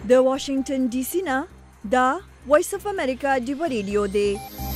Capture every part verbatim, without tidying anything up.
د واشنگټن ډي سي نه دا وایس اف امریکا ډیو ریډیو دی.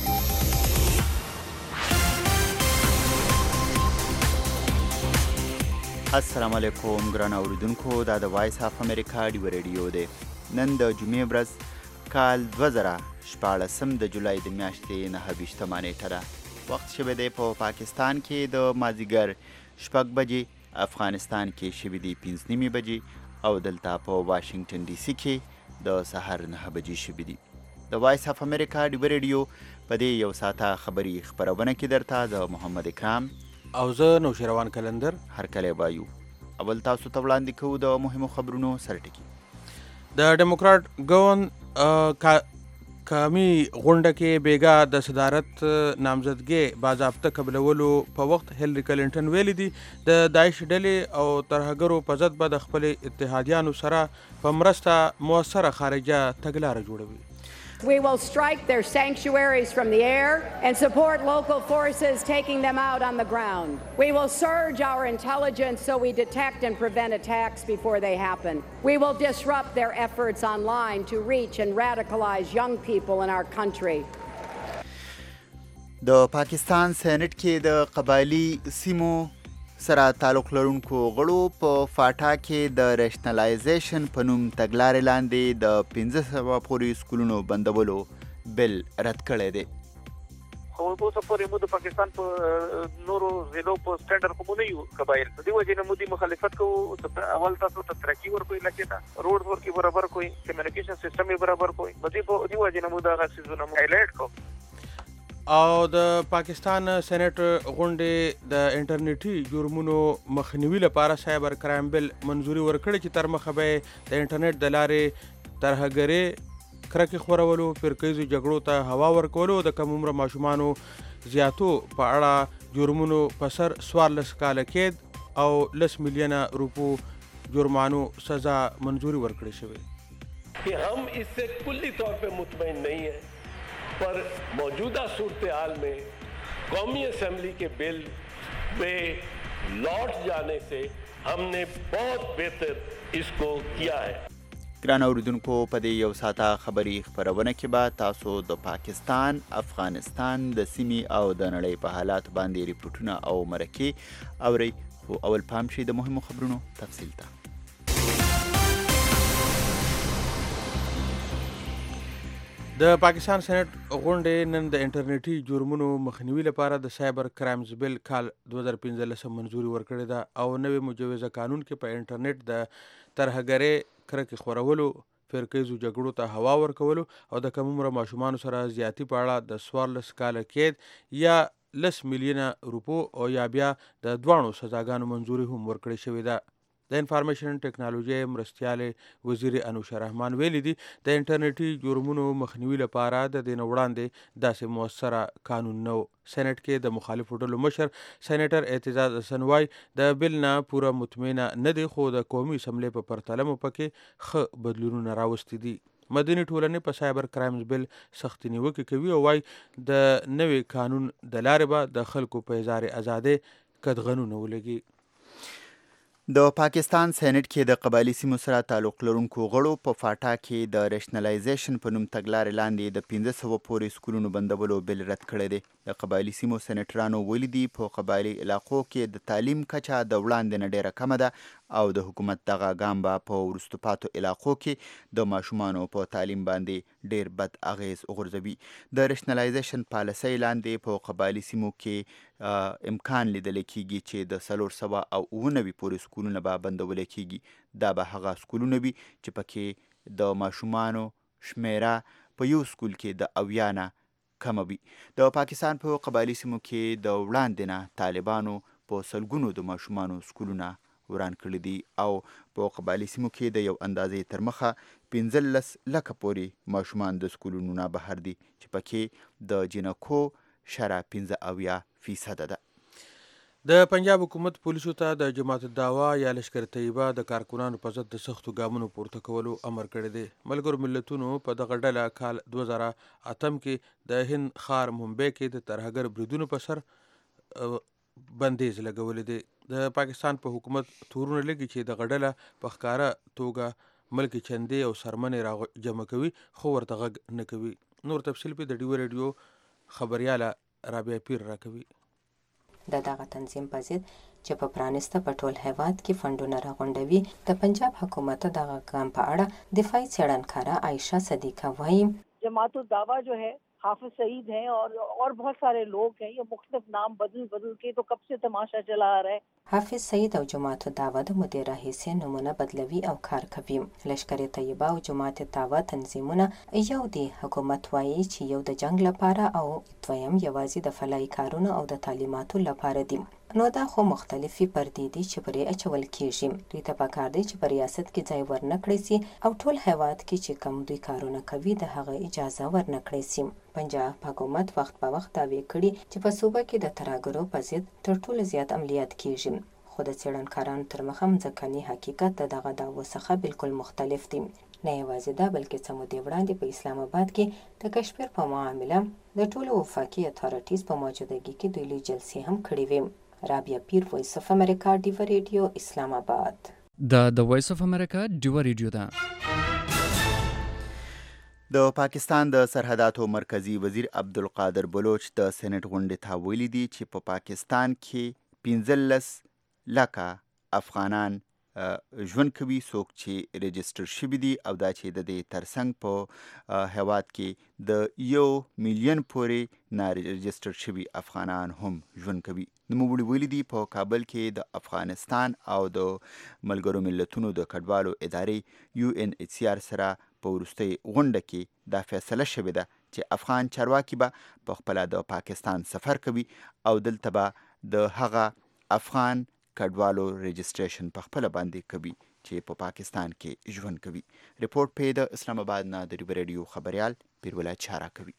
السلام علیکم ګران اوریدونکو، دا د وایس اف امریکا ډیو ریډیو دی. نن د جمعې ورځ کال دوه زره شپاړسم د جولای د میاشتې نهه ویشتمه نیټه ده. وخت شوی دی په پاکستان کې د مازدیګر شپږ بجې، افغانستان کې شوي دي پنځه نیمې بجې او دلته په واشنگټن ډي سي کې د سهار نهه بجې شوي دي. د وایس اف امریکا ډیو ریډیو په دې یو ساعته خبري خپرونه کې درته د محمد اکرام او زه نوشیروان کلندر هرکلی وایو. اول تاسو ته وړاندې کوو د مهمو خبرونو سرټکي. د ډیموکرات ګوند قومي غونډه کې بیګا د صدارت نامزدګۍ باضابطه قبلولو په وخت هیلری کلینټن ویلي دي د داعش ډلې او ترهګرو په ضد به د خپلې اتحادیانو سره په مرسته مؤثره خارجه تګلاره جوړوي. We will strike their sanctuaries from the air and support local forces taking them out on the ground. We will surge our intelligence so we detect and prevent attacks before they happen. We will disrupt their efforts online to reach and radicalize young people in our country. د پاکستان سینټ کې د قبایلی سیمو سره تعلق لرونکو غړو په فاټا کې د ریشنلایزیشن په نوم تګلارې لاندې د پنځه سوه پورې سکولونو بندولو بل رد کړی دی. خو اوسه پورې مو د پاکستان په نورو ضلعو په سټنډر خو مو نه یو قبایل په دې وجې نه مو دې مخالفت کوو. اول تاسو ته ترقي ورکوي، علاقې ته روډ ورکوي برابر کوي، کمیونیکیشن سیستم یې برابر کوي. په دې وجې نه مو دغه څیزونه مو هایلایټ کوو. او د پاکستان سینټ غونډې د انټرنیټي جرمونو مخنیوي لپاره سایبر کرایم بل منظوري ورکړې چې تر مخه به د انټرنیټ د لارې ترهګرۍ، کرکې خورولو، فرقیزو جګړو ته هوا ورکولو او د کم عمره ماشومانو زیاتو په اړه جرمونو په سر څوارلس کاله قید او لس میلیونه روپو جرمانو سزا منظوري ورکړې شوې. हम इससे कुल्ली तौर पे मुतमईन नहीं है, पर मौजूदा सूरत हाल में कौमी असम्बली के बिल में लौट जाने से हमने बहुत बेहतर इसको किया है. ګران اوریدونکو، په دې یو ساعته خبري خپرونه کې به تاسو د پاکستان، افغانستان د سیمې او د نړۍ په حالات باندې ریپورټونه او مرکې اورئ. خو اول پام شي د مهمو خبرونو تفصیل ته. د پاکستان سینټ غونډې نن د انټرنیټي جرمونو مخنیوي لپاره د سایبر کرایمز بل کال دوه زره پنځلسم منظوري ورکړې ده او نوې مجوزه قانون کې په انټرنیټ د ترهګرۍ، کرکې خورولو، فرقیزو جګړو ته هوا ورکولو او د کم عمره ماشومانو سره زیاتی په اړه د څوارلس کاله قید یا لس میلیونه روپو او یا بیا د دواړو سزاګانو منظوري هم ورکړې شوې ده. د انفارمیشن ټیکنالوژي مرستیالې وزیر انوشه رحمان ویلي دي د انټرنیټي جرمونو مخنیوي لپاره د دې نه وړاندې داسې مؤثره قانون نه و. سینټ کې د مخالفو ډلو مشر سینیټر اعتزاز حسن وایي د بل نه پوره مطمئنه نه دی، خو د قومي اسمبلۍ په پرتله مو پکې ښه بدلونونه راوستي دي. مدني ټولنې په سایبر کرایمز بل سختې نیوکې کوي او وایي د نوې قانون د لارې به د خلکو په اظهار ازادۍ قدغنونه ولګي. د پاکستان سینټ کې د قبایلی سیمو سره تعلق لرونکو غړو په فاټا کې د ریشنلایزیشن په نوم تګلارې لاندې د پنځه سوه پورې سکولونو بندولو بل رد کړی دی. د قبایلی سیمو سینټرانو ویلي دي په قبایلی علاقو کې د تعلیم کچه د وړاندې نه ډیره کمه ده او د حکومت دغه ګام به په وروسته پاتو علاقو کې د ماشومانو په تعلیم باندې ډیر بد اغیز غورځوي. د ریشنلایزیشن پالیسۍ لاندې په قبایلی سیمو کې امکان لیدل کیږي چې د څلور سوه او اوه نوي پورې سکولونه به بندول کیږي. دا به هغه سکولونه وي چې پکې د ماشومانو شمیره په یو سکول کې د اویا نه کمه وي. د پاکستان په قبایلی سیمو کې د وړاندې نه طالبانو په سلګونو د ماشومانو سکولونه وران کړي دي او په قبایلی سیمو کې د یو اندازې تر مخه پنځلس لکه پورې ماشومان د سکولونو نه بهر دي چې پکې د جنکو شره پنځه اویا فیصده ده. د پنجاب حکومت پولیسو ته د جماعت الدعوه یا لشکر طیبه د کارکونانو په ضد د سختو ګامونو پورته کولو امر کړی دی. ملګرو ملتونو په دغه ډله کال دوه زره اتم کې د هند ښار ممبۍ کې د ترهګر بریدونو په سر بندیز لګولی دی. د پاکستان په حکومت تورونه لګي چې دغه ډله په ښکاره توګه ملکي چندې او سرمنې را جمع کوي خو ورته غږ نه کوي. نور تفصیل په د ډیو ریډیو خبریاله رابعه پیر راکوي. د دغه تنظیم په ضد چې په پرانسته په ټول هیواد کې فنډونه راغونډوي، د پنجاب حکومت دغه کام په اړه دفاعي څېړنکاره عایشه صدیقه وایي जमात दावा जो है हाफिज सईद हैं और और बहुत सारे लोग हैं. ये मुख्तलिफ नाम बदल बदल के तो कब से तमाशा चला आ रहा है. حافظ سعید او جماعت دعوه د مدیر راهیسې نمونه بدلوي او کار کوي. لشکر طیبه او جماعت دعوه تنظیمونه یو دی حکومت وایي چې یو د جنگ لپاره او دویم یوازې د فلاحي کارونو او د تعلیماتو لپاره دي. نو دا خو مختلفي پردې دي چې پرې اچول کېږي. دوی ته پکار دی چې په ریاست کې ځای ورنکړی سي او ټول هیواد کې چې کوم دوی کارونه کوي د هغه اجازه ورنکړی سي. پنجاب حکومت وخت په وخت دعوې کړي چې په صوبه کې د ترهګرو په ضد تر ټولو زیات عملیات کېږي. خو د څېړنکارانو تر مخه ځمکني حقیقت د دغه دعوو څخه بالکل مختلف دی. نه یوازې دا بلکې څه مودې وړاندې په اسلام آباد کې د کشمیر په معامله د ټولو وفاقي اتارټیز په موجودګي کې دوی لوی جلسې هم کړې وې. رابعه پیر، وایس اف امریکا، ډیوه ریډیو، اسلام آباد. دا د وایس اف امریکا ډیوه ریډیو ده. د پاکستان د سرحداتو مرکزی وزیر عبدالقادر بلوچ د سېنات غونډې ته ویلي دي چې په پا پاکستان کې پنځلس لکه افغانان ژوند کوي څوک چې رجسټر شوي دي او دا چې د دې ترڅنګ په هیواد کې د یو میلیون پورې نارجسټر شوي افغانان هم ژوند کوي. نوموړي ویلي دي په کابل کې د افغانستان او د ملګرو ملتونو د کډوالو ادارې یو ان ایچ سی آر سره په وروستۍ غونډه کې دا فیصله شوې ده چې افغان چارواکي به په خپله د پاکستان سفر کوي او دلته به د هغه افغان کډوالو رجسټریشن په خپله باندې کوي چې په پا پاکستان کې ژوند کوي. رپورټ پې د اسلام آباد نه د ډیوه ریډیو خبریال پیرولای چارا کوي.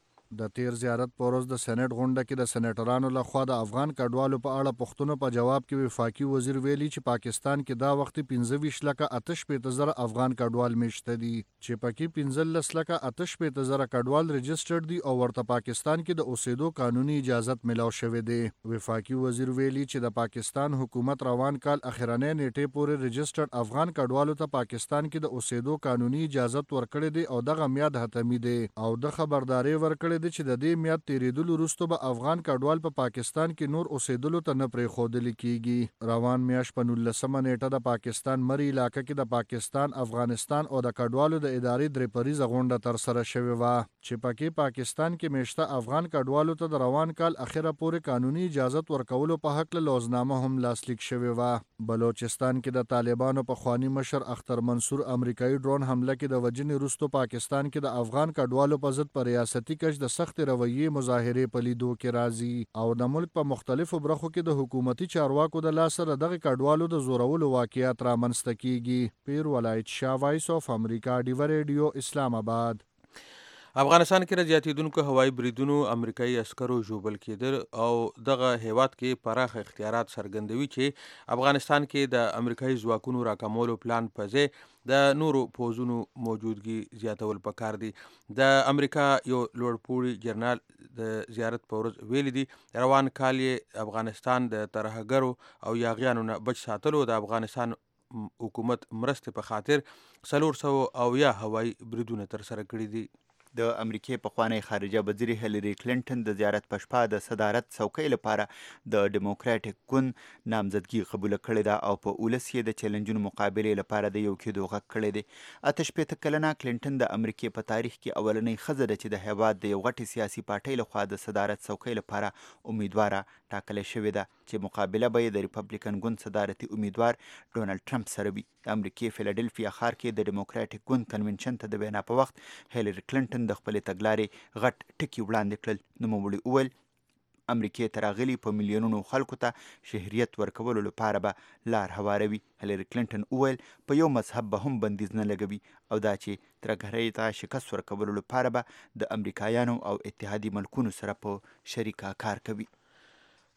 د تیر زیارت په ورځ د سېنات غونډه کې د سېنیټرانو لخوا د افغان کډوالو په اړه پوښتنو په جواب کې وفاقي وزیر ویلي چې پاکستان کې دا وخت پنځه ویشت لکه اته شپېته زره افغان کډوال میشته دي چې پکې پنځلس لکه اته شپېته زره کډوال رجسټرډ دي او ورته پاکستان کې د اوسېدو قانوني اجازت ملاو شوی دی. وفاقي وزیر ویلي چې د پاکستان حکومت روان کال اخرنۍ نیټې پورې رجسټرډ افغان کډوالو ته پاکستان کې د اوسېدو قانوني اجازت ورکړی دی او دغه میاد حتمي دی او د خبرداري ورکړی چې د دې میاد تیریدلو وروسته به افغان کډوال په پاکستان کې نور اوسېدلو ته نه پرېښودل کیږي. روان میاشت په نولسمه نیټه د پاکستان مري علاقه کې د پاکستان، افغانستان او د کډوالو د ادارې درې پریزه غونډه ترسره شوې وه چې پکې پاکستان کې میشته افغان کډوالو ته د روان کال اخره پورې قانوني اجازت ورکولو په حق له لوزنامه هم لاسلیک شوې وه. بلوچستان کې د طالبانو پخواني مشر اختر منصور امریکایي ډرون حمله کې د وژنې وروسته پاکستان کې د افغان کډوالو په ضد په ریاستي کچ د سخت رویې مظاهرې په لیدو کې راځي او د ملک په مختلفو برخو کې د حکومتي چارواکو د لاسه د دغه کډوالو د زورولو واقعیات رامنځته کیږي. پیر ولایت شاه، وایس اف امریکا، ډیوه ریډیو، اسلام آباد. افغانستان کې د زیاتېدونکو هوایي بریدونو امریکایي عسکرو ژوبل کېدل او دغه هیواد کې پراخ اختیارات څرګندوي چې افغانستان کې د امریکایي ځواکونو راکمولو پلان په ځای د نورو پوځونو موجودګي زیاتول پکار دي. د امریکا یو لوړپوړي جنرال د زیارت په ورځ ویلي دي روان کال یې افغانستان د ترهګرو او یاغیانو نه بچ ساتلو د افغانستان حکومت مرستې په خاطر څلور سوه او یا هوایي بریدونه ترسره کړي دي. د امریکې پخوانی خارجه وزیر هیلری کلینټن د زیارت په شپه د صدارت څوکۍ لپاره د ډیموکراټیک ګوند نامزدګي قبوله کړې ده او په اولس یې د چیلنجونو مقابلې لپاره د یو کېدو غږ کړی دی. اته شپېته کلنه کلینټن د امریکې په تاریخ کې اولنۍ ښځه ده چې د هیواد د یو غټې سیاسي پارټۍ لخوا د صدارت څوکۍ لپاره امیدواره ټاکلی شوې ده چې مقابله به یې د ریپبلیکن ګوند صدارتي امیدوار ډونالډ ټرمپ سره وي. د امریکې فیلډلفیا ښار کې د ډیموکراټیک ګوند کنونشن ته د وینا په وخت هیلری کلینټن د خپلې تګلارې غټ ټکي وړاندې کړل. نوموړي وویل امریکې ته راغلي په میلیونونو خلکو ته شهریت ورکولو لپاره به لار هواروي. هیلری کلینټن وویل په یو مذهب به هم بندیز نه لګوي او دا چې ترهګرۍ ته شکست ورکولو لپاره به د امریکایانو او اتحادي ملکونو سره په شریکه کار کوي.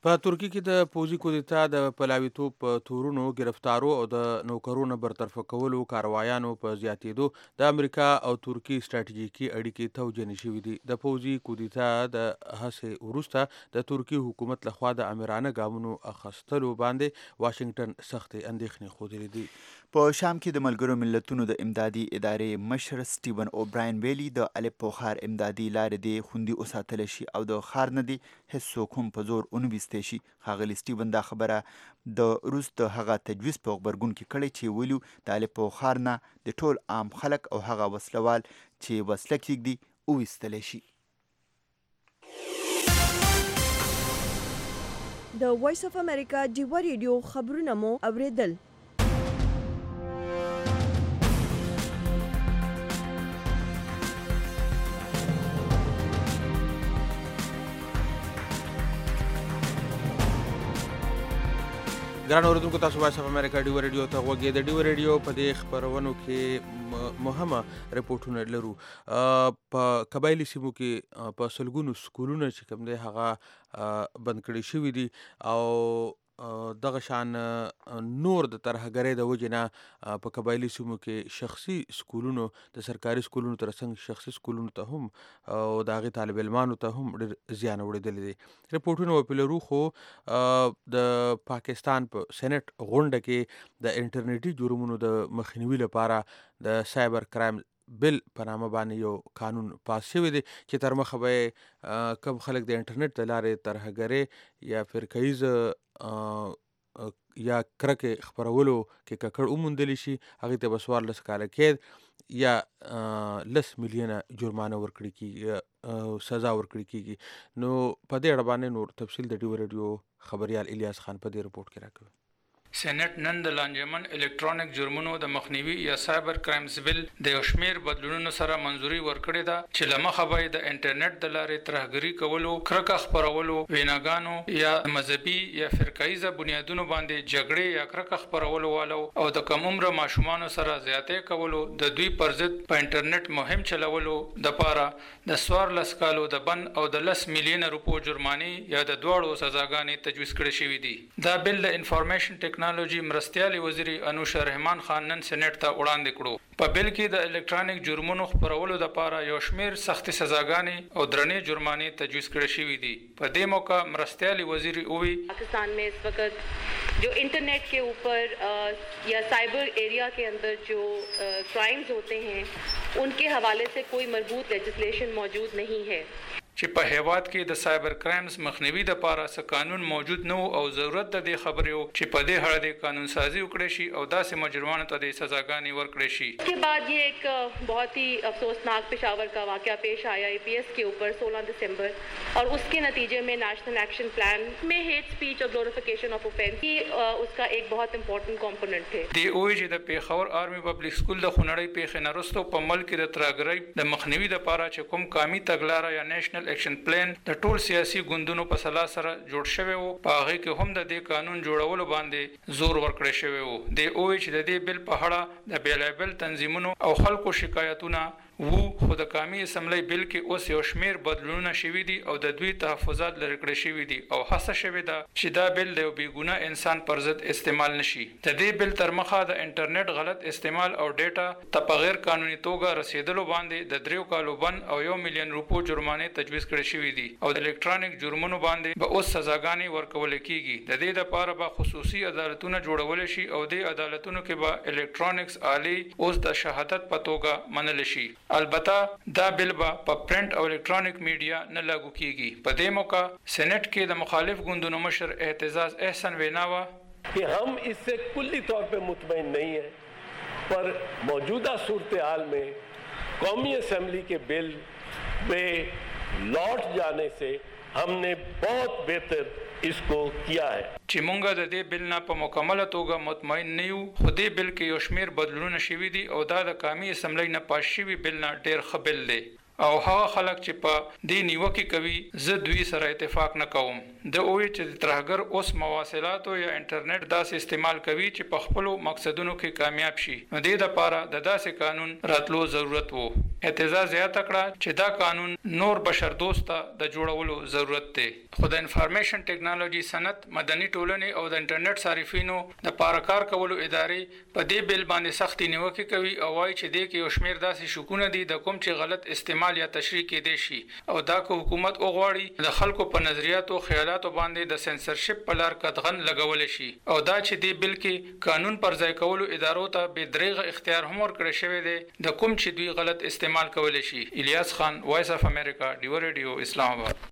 په ترکی کې د پوځي کودتا د پلاویتوب په تورونو گرفتارو او د نوکرونو برطرفه کولو کاروایانو په زیاتېدو د امریکا او ترکی ستراتیژیکي اړیکې توجیه شوې دي. د پوځي کودتا د هڅې وروسته د ترکی حکومت لخوا د امرانه ګامونو اخیستلو باندې واشنگټن سختې اندېښنې ښودلې دي. په شام کې د ملګرو ملتونو د امدادي ادارې مشر سټیون اوبراین ویلي د الیپو ښار امدادي لارې دې خوندي وساتلی شي او د ښار نه دې هېڅوک هم په زور ونه ویستی شي. ښاغلي سټیون دا خبره د روس د هغه تجویز په غبرګون کې کړې چې ویلو د الیپو ښار نه د ټول عام خلک او هغه وسلوال چې وسله کېږدي وویستلی شي. د وایس اف امریکا ډیوه ریډیو خبرونه مو اوریدل. ګران اوریدونکو، تاسو وایس اف امریکا ډیوه ریډیو ته غوږ یې. د ډیوه ریډیو په دې خپرونو کې مهمه رپورټونه لرو. په قبایلي سیمو کې په سلګونو سکولونه چې کوم دی هغه بند کړي شوي دي او دغه شان نور د ترهګرۍ د وجې نه په قبایلي سیمو کې شخصي سکولونو د سرکاري سکولونو تر څنګ شخصي سکولونو ته هم او د هغې طالب علمانو ته هم ډېر زیان اورېدلی دی. رپورټونه به پرې لرو، خو د پاکستان په سینټ غونډه کې د انټرنیټي جرمونو د مخنیوي لپاره د سایبر کرایم بل په نامه باندې یو قانون پاس شوی دی چې تر مخه به کم خلک د انټرنیټ د لارې ترهګرۍ یا فرقهیزه یا کرکې خپرولو کې ککړ وموندلی شي، هغې ته به څوارلس کاله قید یا لس میلیونه جرمانه ورکړي کېږي، سزا ورکړي کېږي. نو په دې اړه باندې نور تفصیل د ډیوه ریډیو خبریال الیاس خان په دې رپورټ کې راکوي. سینټ نن د لانجمن الکترونیک جرمونو د مخنیوي یا سایبر کرایمز بل د یو شمیر بدلونونو سره منځوري ورکړې ده چې له مخه به د انټرنیټ د لارې ترهګري کولو، کرکه خپرولو، ویناګانو یا مذهبي یا فرقهیزه بنیادونو باندې جګړې یا کرکه خپرولو والو او د کم عمره ماشومانو سره زیاتې کولو د دوی پر ضد په انټرنیټ مهم چلولو دپاره د څوارلس کالو د بند او د لس میلیونه روپو جرمانې یا د دواړو سزاګانې تجویز کړې شوي دي. دا بل د انفارمیشن ټیکنالوژي مرستیالي وزیر انوشه رحمان خان نن سېنات ته وړاندې کړو. په بل کې د الکترونیک جرمونو خپرولو لپاره یو شمیر سختې سزاګانې او درنې جرمانې تجویز کړې شوي دي. په دې موقع مرستیالي وزیر وویل पाकिस्तान में इस वक्त जो इंटरनेट के ऊपर या साइबर एरिया के अंदर जो क्राइम्स होते हैं उनके हवाले से कोई मजबूत लेजिस्लेशन मौजूद नहीं है چې په هیواد کې د سایبر کرایمز مخنیوي لپاره څه قانون موجود نه او ضرورت د دې خبرې و چې په دې اړه د قانون سازي وکړي شي او داسې مجرمانو ته د سزاګانې ورکړي شي. इसके बाद ये एक बहुत ही अफसोसनाक पेशावर का वाकया पेश आया एपीएस के ऊपर सोलह दिसंबर और उसके नतीजे में नेशनल एक्शन प्लान में हेट स्पीच और ग्लोरिफिकेशन ऑफ ऑफेंस की उसका एक बहुत इंपॉर्टेंट कंपोनेंट है. دی اوی چې د پیښور آرمي پبلک سکول د خونړۍ پیښې نه وروسته په ملک کې د ترهګرۍ د مخنیوي لپاره چې کوم قومي تګلاره یا نېشنل ایکشن پلان د ټول سیاسي ګوندونو په سلا سره جوړ شوی وو، په هغه کې هم د دې قانون جوړولو باندې زور ورکړی شوی وو. د اوی چې د دې بل په اړه د بیلابل تنظیمونو او خلکو شکایتونه وو، خو د قومي اسمبلی بل کې اوس یو شمیر بدلونونه شوي دي او د دوی تحفظات لرې کړی شوي دي او هڅه شوې ده چې دا بل د یو بېګناه انسان پر ضد استعمال نشي. د دې بل تر مخه د انټرنیټ غلط استعمال او ډیټا ته په غیر قانوني توګه رسیدلو باندې د دریو کالو بند او یو میلیون روپو جرمانې تجویز کړي شوي دي او د الکترونیک جرمونو باندې به اوس سزاګانې ورکول کیږي. د دې لپاره به خصوصي عدالتونه جوړول شي او د عدالتونو کې به الکترونیکس آلې اوس د شهادت په توګه منل شي. البته دا بل به په پرنٹ او الکترونیک میډیا نه لاګو کیږي. په دې موقع سینټ کې د مخالف ګوندونو مشر اعتزاز احسن ویناوا कि हम इससे कुल्ली तौर पे मुतमईन नहीं है, पर मौजूदा सूरत हाल में कौमी असम्बली के बिल पे लौट जाने से हमने बहुत बेहतर इसको किया है. چې مونږ د دې بل نه په مکمله توګه مطمئن نه یو، خو دې بل کې یو شمیر بدلونونه شوي دي او دا د قومي اسمبلی نه پاس شوي بل نه ډېر ښه بل دی. او هغه خلک چې په دې نیوکه کوي زه دوی سره اتفاق نه کوم. د اوې چې ترهګر اوس مواصلات او یا انټرنیټ داسې استعمال کوي چې په خپل مقصدونو کې کامیاب شي. نو د دې لپاره د داسې قانون راتلو ضرورت وو. اعتراض زیاته کړه چې دا قانون نور بشر دوسته د جوړولو ضرورت دی. خو د انفارمیشن ټیکنالوژي صنعت مدني ټولنې او د انټرنیټ صارفینو د پاره کار کولو ادارې په دې بل باندې سختي نیوکه کوي او وايي چې د کې یو شمیر داسې شکونه دي د کوم چې غلط استعمال یا تشریح کې دي شي او دا کو حکومت اوغواړي د خلکو په نظریاتو او خیالاتو باندې د سنسرشپ په لار قدغن لګول شي او دا چې دی بل کې قانون پر ځای کولو ادارو ته به دریغه اختیار هم ورکړی شوی دی د کوم چې دوی غلط استعمال کول شي. الیاس خان، وایس اف امریکا، ډیو ریډیو، اسلام آباد.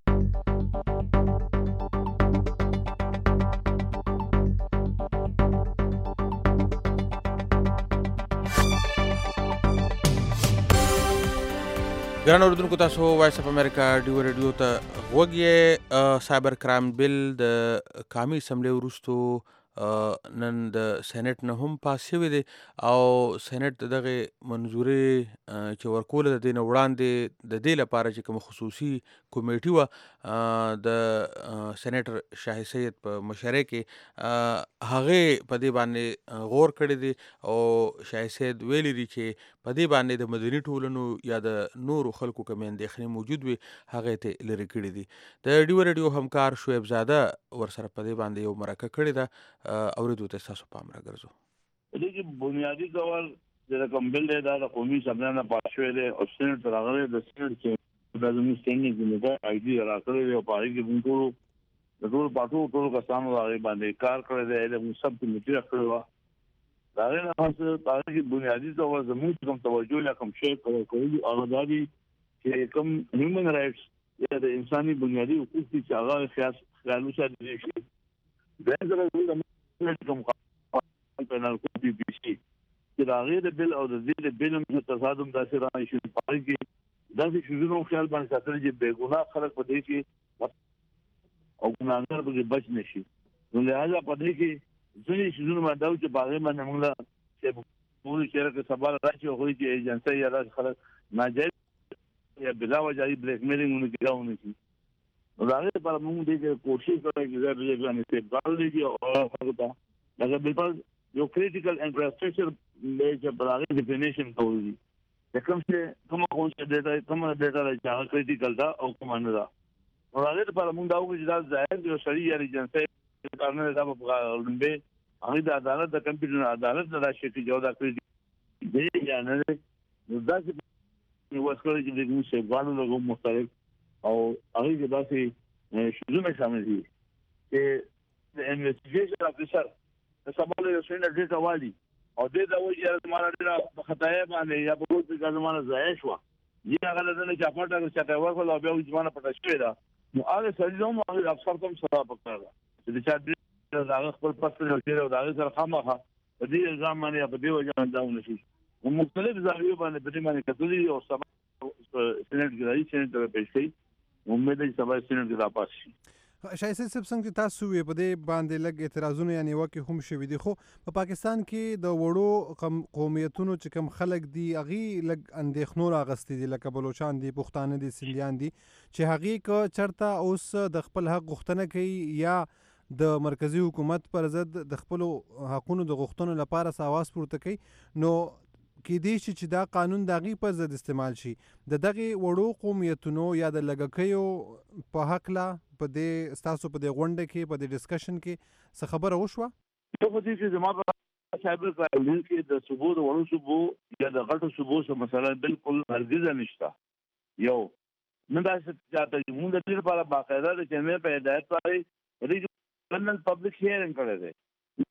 ګران اوریدونکو، تاسو وایس اف امریکا ډیو ریډیو ته غوږ یې. سایبر کرایم بل د قومي اسمبلی وروستو نن د سېنات نه هم پاس شوی دی او سېنات دغه منظوري چې ورکول د دین وړاندې د دې لپاره چې کوم خصوصي کمیټي و د سېناتر شاهي سید په مشرۍ کې هغه په دې باندې غور کړی دی او شاهي سید ویلي دی چې په دې باندې د مدني ټولنو یا د نورو خلکو کوم اندېښنې موجود وي هغه ته لري کړی دي. د ډیو ریډیو همکار شعیب زاده ورسره په دې باندې یو مرکه کړې ده. اوریدو ته تاسو پام راګرځو. دې کې بنیادی ډول د کوم بل د قومي اسمبلی نه پاس شوی دی او سېنات راغلی د سېنات چې د زموږ سټینډینګ کمیټه آی ډي راکړی دی او په هغې کې موږ د ټول پاټو ټول کسانو هغې باندې کار کړی دی. د موږ سب کمیټي راکړې وه. د هغې نه پس په هغې کې بنیادي ډول زموږ کوم توجه یا کوم شی کوي هغه دا دي چې کوم هیومن رایټس یا د انساني بنیادي حقوق دي چې هغه خیال وساتل شي. دا زموږ کوم پینل کو بي بي سي چې دا غیر بل او د دې بل هم تصادم داسې راځي چې په هغه کې داسې شوزونو خیال باندې ساتل چې بے ګناه خلک په دې کې او ګناهګار به بچ نشي. نو لهدا په دې کې ځینې شوزونو باندې چې باغې باندې موږ چې پوری شهر کې سبا راځي او چې ایجنسي یا راځي خلک ناجایز یا بلا وجایي بلیک میلینګونه کوي. نو دا غیر پر موږ دې کوشش کوو چې دا به باندې څه بال دي او هغه ته دا بالکل یو کریټیکل انفراستراکچر د بلاغي ډیفینیشن کوي. د کوم څه کوم کوم څه ډیټا کوم ډیټا راځي هغه کریټیکل دا او کوم نه دا. نو دا غیر پر موږ دا وګورئ چې دا ظاهر دی شرعي یا ایجنسي کارونه دا په لومبه هغه د عدالت د کمپیوټر عدالت د راشي کې جوړه کړی دی یا نه. نو دا چې وسکړي چې د موږ څه غواړو له مختلف او هغه کې داسې شوزونه شامل دي چې د انویسټیګیشن افیسر د سبا له سینټ ډیټا والی او دې دا وایي چې زموږ ډیټا خطای باندې یا په کوم ځای زموږ ضایع شو یا هغه له نه چاپټه چې ورکول او بیا زموږ پټه شوی دا. نو هغه سړي هم افسر کوم سره پکړه چې د چا ډیټا هغه خپل پسته او چیرې او هغه سره خامخا په دې الزام باندې په دې وجه دا ونشي. نو مختلف زاویو باندې په دې باندې کتلي او سبا سینټ کې راځي سینټ ته پېښې امید ده چې سبا سینټ کې را پاس شي. شاهي صاحب څنګه تاسو وی په دې باندې لګ اعتراضونه یعنی وکه هم شوي دي خو په پاکستان کې د وړو قومیتونو چې کوم خلک دي هغه لګ اندېښنو راغستې دي لکه بلوچستان دي، پښتانه دي، سندیان دي چې هغه ک چرته اوس د خپل حق غوښتنه کوي یا د مرکزی حکومت پر ضد د خپل حقونو د غوښتنو لپاره ساواز پورته کوي. نو کې دې شي چې دا قانون د هغې پر ضد استعمال شي. د دغې وړو قومیتونو یا د لږکیو په هکله په دې ستاسو په دې غونډه کې په دې ډسکشن کې څه خبره وشوه؟ زه خو دې چې زما په سایبر کرایم کې د صوبو د وړو صوبو یا د غټو صوبو څه مسله بالکل هرګزه نشته. یو نه داسې چاته چې مونږ د دې لپاره باقاعده د چینل په هدایت باندې ریجنل پبلک هیرینګ کړی دی.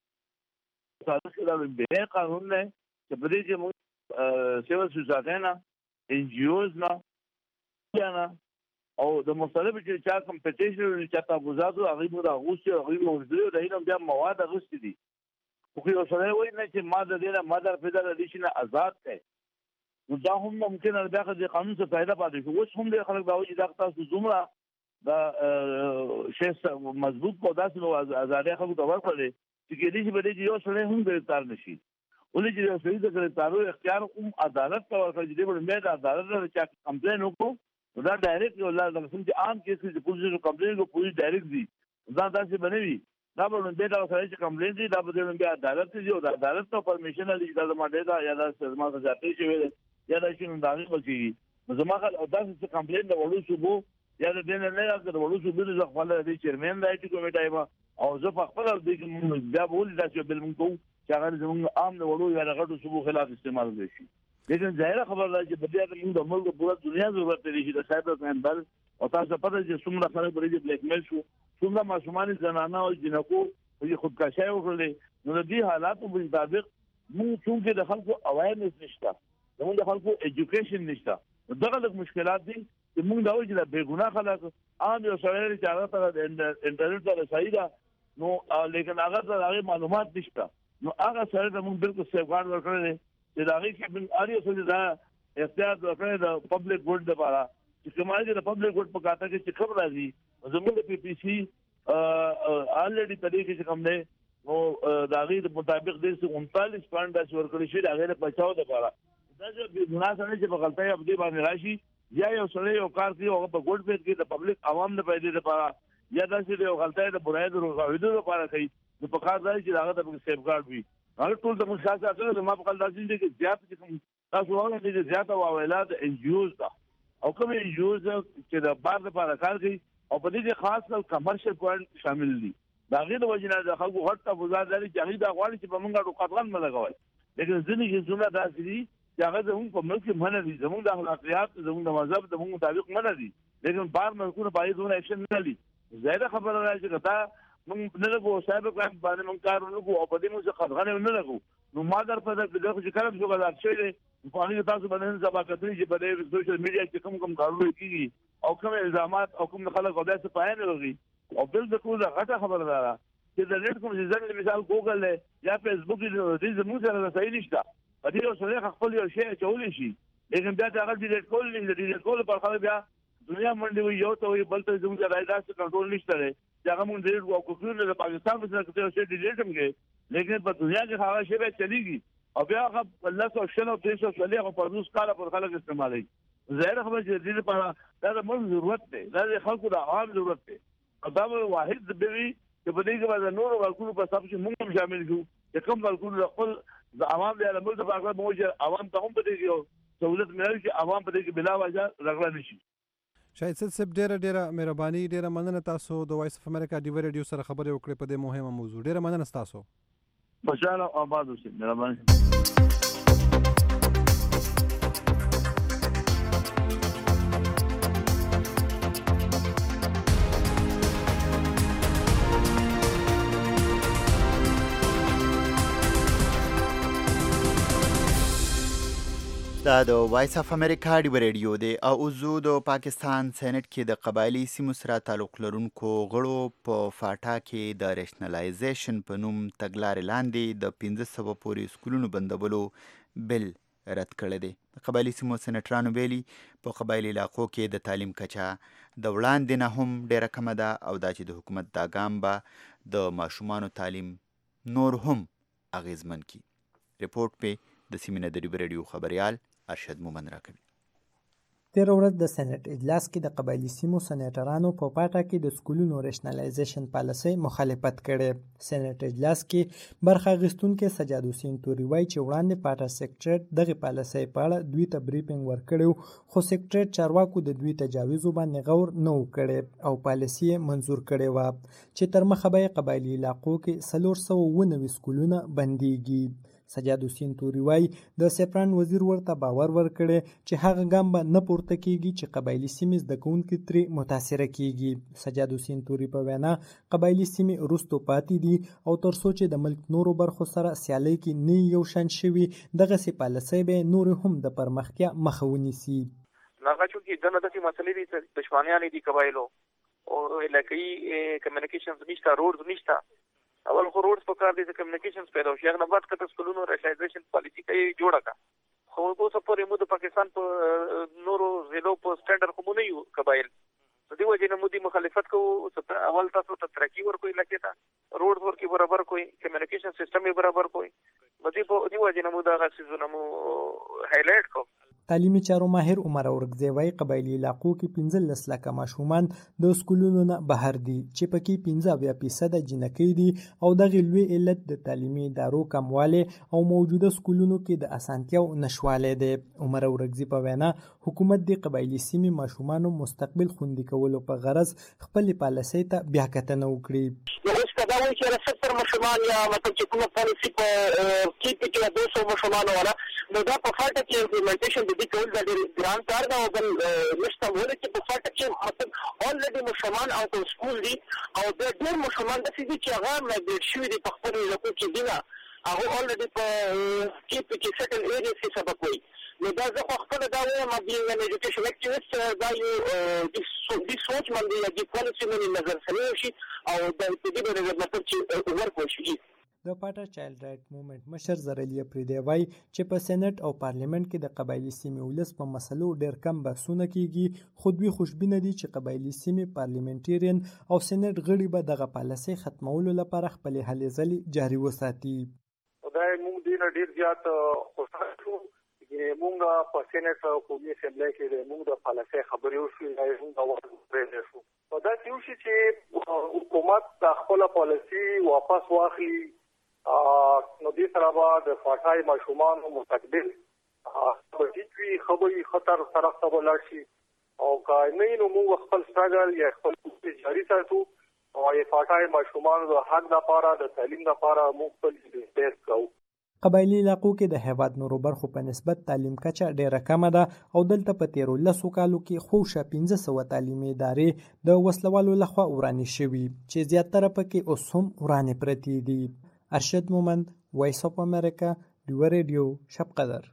تاسو کې دا به قانون نه چې په دې کې موږ سیول سوسایټي نه ان جی اوز نه یا نه او د مختلفو چې چا کمپټیشن چې تاسو هغه مو راغوسي هغه مو ورځي د هیڅ بیا مواد غوستي دي. خو یو سره وایي نه چې ماده دې نه ماده فدرال ایډیشن آزاد کړي. نو دا هم ممکن نه دغه د قانون څخه فائدہ پاتې شي. اوس هم د خلک دا وایي چې تاسو زموږه دا شیس مضبوط په داسې نو آزادۍ خلکو ته ورکړي چې کې دې چې به دې یو سره هم ګرفتار نشي. ولې چې صحیح د ګرفتارو اختیار کوم عدالت ته ورکړي چې د مې د عدالت نه چا کمپلین وکړو دا ډایرکټ یو لار د چې عام کیس کې پولیس کو کمپلین کو پولیس ډایرکټ دي دا داسې بنوي دا به نن دا سره چې کمپلین دي دا به نن بیا عدالت دی او د عدالت ته پرمیشن لري دا زموږ دا یا دا زموږ ځاتې شوی یا دا چې نن داغي وکړي زموږ خل او دا چې کمپلین د وړو صوبو یا د دین نه راځي د وړو صوبو د خپل د چیرمن د ایټ کمیټه ما او زه په خپل د دې بیا بول دا چې بل مونږ چې هغه زموږ عام د وړو یا د غټو صوبو خلاف استعمال وشي لیکن ظاهر خبر ده چې بیا د موږ د ملک پوره دنیا ضرورت لري چې د سایبر کرائم بل او تاسو پته چې څومره خلک بریدي بلیک میل شو څومره ماشومان زنانه او جنکو په خودکشي وکړل نو د دې حالاتو په مطابق موږ څنګه د خلکو اوایرنس نشته موږ د خلکو ایجوکیشن نشته دغه لږ مشکلات دي چې موږ دا وایو چې بے ګناه خلک عام یو سره چې هغه سره د انټرنیټ سره صحیح ده نو لیکن هغه سره هغه معلومات نشته نو هغه سره موږ بالکل سیفګارد ورکړل چې دا هغه کې بل اړیو سره دا احتیاط ورکړل د پبلک ګډ لپاره چې کومه چې د پبلک ګډ په کاته کې چې خبر راځي زموږ د پی پی سی الریډي طریقې چې کوم نه او دا غي د مطابق د انتالیس پاینټ د ورکړل شي دا غیر بچاو لپاره دا چې مناسبه چې په غلطۍ په دې باندې راشي یا یو سره یو کار کوي او په ګډ پیټ کې د پبلک عوام نه پیدا لپاره یا دا چې یو غلطۍ د برای د روغاویدو لپاره کوي نو په کار ځای چې هغه د سیفګارد وي هغه ټول د مشاهده سره ما په خپل داسې دي چې زیات چې تاسو وایي چې زیات او اولاد ان جی اوز دا او کوم ان جی اوز چې د بار لپاره کار کوي او په دې کې خاص کل کمرشل پوینټ شامل دي دا غي د وجنه د خلکو غټ تفوزات لري چې هغه د غواړي چې په موږ ډو قطغن ملګوي لیکن ځینې چې زموږ داسې دي چې هغه زموږ په ملک کې منه دي زموږ د اخلاقیات زموږ د مذهب د موږ مطابق منه دي لیکن بار ملکونه پای دونه اکشن نه لري زیاده خبره راځي چې دا موږ نه لګو صاحب کلام باندې موږ کار نه کوو او په دې موږ قطغن نه لګو نو ما در په دغه چې کلم شو غواړم چې په هغه تاسو باندې ځبا کتري چې په سوشل میډیا کې کوم کوم کارونه کیږي او کوم الزامات او کوم خلک او داسې پاین لري او بل د ټول غټه خبره ده چې د نت کوم ځای مثال ګوګل یا فیسبوک دې زموږ سره صحیح نشته په دې یو سره خپل یو شی چولې شي لیکن بیا دا هغه ډیلیټ کول نه ډیلیټ کول په خپل بیا دنیا منډي وي یو ته وي بل ته زموږ راځي کنټرول نشته لري چې هغه مونږ ډیلیټ وکړو کوو د پاکستان په سره کې شی ډیلیټ همږي لیکن په دنیا کې هغه شی به چلیږي او بیا هغه الله سو شنو تاسو سو چلی هغه په روس کاله پر خلک استعمالي ظاهر خبر چې دې لپاره دا د موږ ضرورت دی دا د خلکو د عوام ضرورت دی او دا واحد د بي چې په دې کې باندې نور ورکو په سب چې موږ هم شامل شو چې کوم ورکو د خپل د عوام د عمل د باغ موجه عوام ته هم په دې کې سہولت ملي چې عوام په دې کې بلا وجه رغلا نشي شاید سب ډیره ډیره مهرباني ډیره مننه تاسو د وایس اف امریکا ډیو ریډیو سره خبرې وکړې په دې مهمه موضوع ډیره مننه تاسو خوشاله آباد اوسئ مهرباني دا د وایس اف امریکا ډیو ریډیو دی او اوزو د پاکستان سېنات کې د قبایلی سیمو سره تعلق لرونکو غړو په فاټا کې د ریشنلایزیشن په نوم تګلارې لاندې د پنځه سوه پورې سکولونو بندولو بل رد کړی دی. د قبایلی سیمو سېنټرانو ویلي په قبایلی علاقو کې د تعلیم کچه د وړاندې نه هم ډیره کمه ده او دا چې د حکومت دا ګام به د ماشومانو تعلیم نور هم اغیزمن کړي. رپورټ په د سیمې نه د ډیو ریډیو خبریال ارشد مومن راکوي. تیر ورځ د سېنات اجلاس کې د قبایلی سیمو سېنیټرانو په پاټا کې د سکولونو ریشنلایزیشن پالیسۍ مخالفت کړي. سېنات اجلاس کې برخه اخیستونکي سجاد حسین توري وایي چې وړاندې پاټا سیکریټریټ دغه پالیسۍ په اړه دوی ته بریفینګ ورکړی خو سیکریټریټ چارواکو د دوی تجاویزو باندې غور نه و کړی او پالیسي یې منظور کړې وه چې تر مخه به یې قبایلي علاقو کې څلور سوه اووه نوي سکولونه بندیږي. سجاد حسین توري وایي د سیپران وزیر ورته باور ورکړی چې هغه ګام به نه پورته کیږي چې قبایلي سیمې زده کوونکي ترې متاثره کیږي. سجاد حسین توري په وینا قبایلي سیمې وروستو پاتې دي او تر څو چې د ملک نورو برخو سره سیالۍ کې نه یو شان شوي دغسې پالیسۍ به نورې هم د پرمختیا مخه ونیسي. هغه چونکې دنه داسې مسلې دي چې دشمنیانې دي قبایلو او علاقایي کمیونیکیشنز نشته روډز نشته اول خو روډز په کار دي چې کمیونیکیشنز پیدا وشي هغه نه بعد کته سکولونو ریشنلایزیشن پالیسي کوي جوړه کا خو اوس پورې موږ د پاکستان په نورو ضلعو په سټانډرډ خو نه یو قبایل د دې وجې نه موږ مخالفت کوو اول تاسو ته ترقی ورکوي لکه تا روډز ورکی برابر کوي کمیونیکیشن سیستم یې برابر کوي په دې په دې وجه نه مو دغه څیزونه مو هایلایټ کوم. تعلیمي چارو ماهر عمر اورګزی وايي قبایلي علاقو کې پنځلس لکه ماشومان د سکولونو نه بهر دي چې پکې پنځه اویا فیصده جنکۍ دي او دغه لوی علت د تعلیمي ادارو کموالی او موجوده سکولونو کې د اسانتیاو نشوالی دی. عمر اورګزی په وینا حکومت د قبایلي سیمې ماشومانو مستقبل خوندي کولو په غرض خپلې پالیسۍ ته بیا کتنه وکړي. اوس که دا وایي چې ستر ماشومان یا مطلب چې کومه پالیسي په کې کې دوه سوه ماشومانو والا نو دا په فاټه کې امپلیمنټیشن د دې کول دا ډېر ګران کار دی او بل نشته ویلی چې په فاټه کې مطلب الریډي ماشومان او په سکول دي او بیا ډېر ماشومان داسې دي چې هغه مایګریټ شوي دي په خپلو علاقو کې دي نه هغه الریډي په کې کې سیټل ایریاز کې سبق وایي. نو دا زه خو خپله دا وایم بینګ ان ایجوکیشن اکټیویسټ دا یو دې سوچ باندې یا دې پالیسي باندې نظرثاني وشي او د دې باندې مطلب چې ورک وشي. د پاټا چایلډ رایټ موومېنټ مشر زرعلی پریدی وایي چې په سېنات او پارلیمنت کې د قبایلي سیمې ولس په مسلو ډېر کم بحثونه کیږي خو دوی خوشبینه دي چې قبایلي سیمې پارلیمنټیرین او سېنات غړي به دغه پالیسۍ ختمولو لپاره خپلې هلې ځلې جاري وساتي. خدای موږ دې نه ډېر زیات خوشحاله شو چې موږ په سېنات او قومي اسمبلی کې موږ د پالیسۍ خبرې وشوې موږ اواز پرېږدی شو. په داسې وشي چې حکومت د خپله پالیسي واپس واخلي نو دې سره به د فاټای ماشومانو مستقبل په ټیټ وي ښه به وي ښه طرف ته به لاړ شي او که نه وي نو موږ خپل سټرګل یا خپل کوشش جاري ساتو او د فاټای ماشومانو د حق دپاره د تعلیم دپاره موږ خپل بحث کوو. قبایلي علاقو کې د هېواد نورو برخو په نسبت تعلیم کچه ډېره کمه ده او دلته په تیرو لسو کالو کې خوشه پنځه سوه تعلیمي ادارې د وسلوالو لخوا ورانې شوي چې زیاتره پکې اوس هم ورانې پرتې دي. ارشد مومند، وایس اف امریکا، ډیوه ریډیو، شب قدر.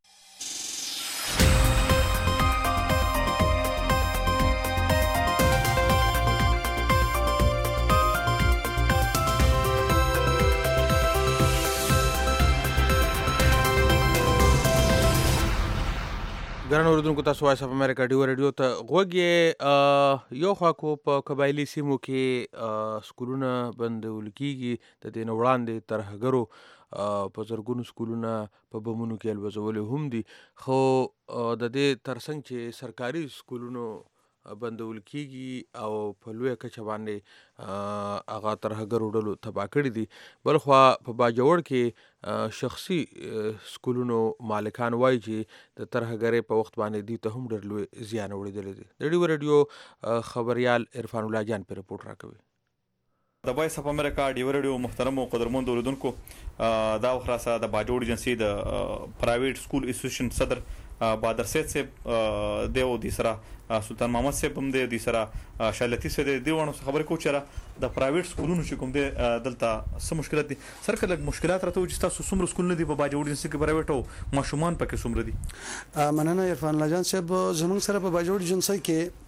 ګرانو اوریدونکو تاسو وایس اف امریکا ډیوه ریډیو ته غوږ یې. یو خوا کو په قبایلي سیمو کې سکولونه بندول کېږي د دې نه وړاندې ترهګرو په زرګونو سکولونه په بمونو کې الوځولي هم دي خو د دې ترڅنګ چې سرکاري سکولونو بندول کېږي او په لویه کچه باندې هغه ترهګرو ډلو تباه کړي دي. بل خوا په باجوړ کې شخصي سکولونو مالکان وایي چې د ترهګرۍ په وخت باندې دوی ته هم ډېر لوی زیان اورېدلی دی. د ډیوه ریډیو خبریال عرفان الله جان پرې رپورټ راکوي. د وایس اف امریکا ډیوه ریډیو محترم او قدرمن اوریدونکو دا وخت راسه د باجوړ ایجنسي د پرایویټ سکول اسوسییشن صدر بادر سید صاحب دیو دي سره سلطان محمد صاحب هم دی سره شالتی سره دی ونه خبرې کو چېره د پرایویټ سکولونو چې کوم دی دلته څه مشکلات دي سر کله مشکلات راته چې تاسو څومره سکول نه دي په باجوړ ایجنسي کې پرایویټ او ماشومان پکې څومره دي؟ مننه عرفان الله جان صاحب زموږ سره په باجوړ ایجنسي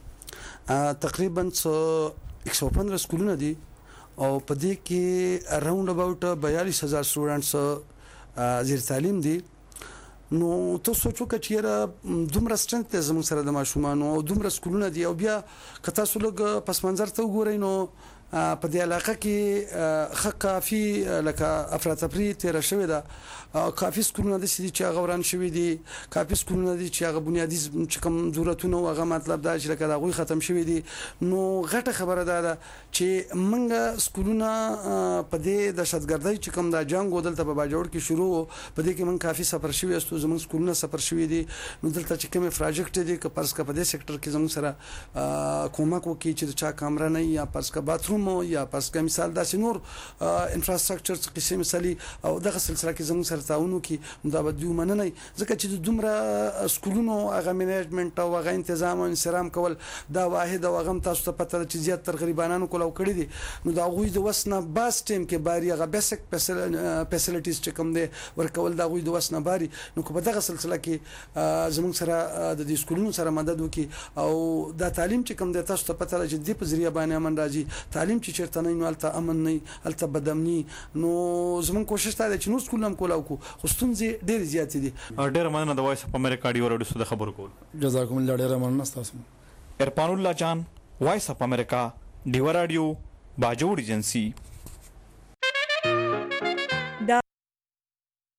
کې تقریبا ایک سو پندرہ سکولونه دي او په دې کې اراوند اباوت بیالیس هزار سټوډنټس زیر تعلیم دي. نو ته سوچو که چیرې دومره سټرنث ته زموږ سره د ماشومانو او دومره سکولونه دي او بیا که تاسو لږ پس منظر ته وګورئ نو په دې علاقه کې ښه کافي لکه افراطفري تېره شوې ده کافي سکولونه داسې دي چې هغه وران شوي دي کافي سکولونه دي چې هغه بنیادي چې کوم ضرورتونه هغه مطلب دا چې لکه د هغوی ختم شوي دي. نو غټه خبره دا ده چې موږ سکولونه په دې دهشتګردۍ چې کوم دا جنګ و دلته په باجوړ کې شروع و په دې کې موږ کافي سفر شوي یاستو زموږ سکولونه سفر شوي دي. نو دلته چې کومې پراجکټ دي که فرض که په دې سکټر کې زموږ سره کومک وکړي چې د چا کامره نه یا فرض که باتروم یا پس که مثال داسې نور انفراستراکچر څه قسم مثالي او دغه سلسله کې زموږ سره تعاون وکړي دا به دوی مننه ځکه چې د دومره سکولونو هغه منیجمنټ او هغه تنظیم او انسجام کول دا واحد او هغه تاسو ته پته چې زیات تر غریبانو کولاو کړی دي. نو دا غوي د وسنه باس ټیم کې باري هغه بیسیک فیسیلیټیز چې کوم دي ورکول دا غوي د وسنه باري. نو په دغه سلسله کې زموږ سره د دې سکولونو سره مدد وکړي او دا تعلیم چې کوم دي تاسو ته پته چې د په ذریعہ باندې امن راځي تعلیم چې چیرته نه نو الته امن نه الته بدامني. نو زمون کوشش تا چې نو سکول هم کولاو کو خو ستونزې ډېر زیات دي. ډېر مننه د وایس اف امریکا ډیوه ریډیو د خبرو کول. جزاکم الله ډېر مننه تاسو. عرفان الله جان وایس اف امریکا ډیوه ریډیو باجوړ ایجنسي.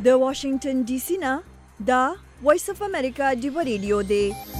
د واشنگټن ډي سي نه دا وایس اف امریکا ډیو ریډیو دی.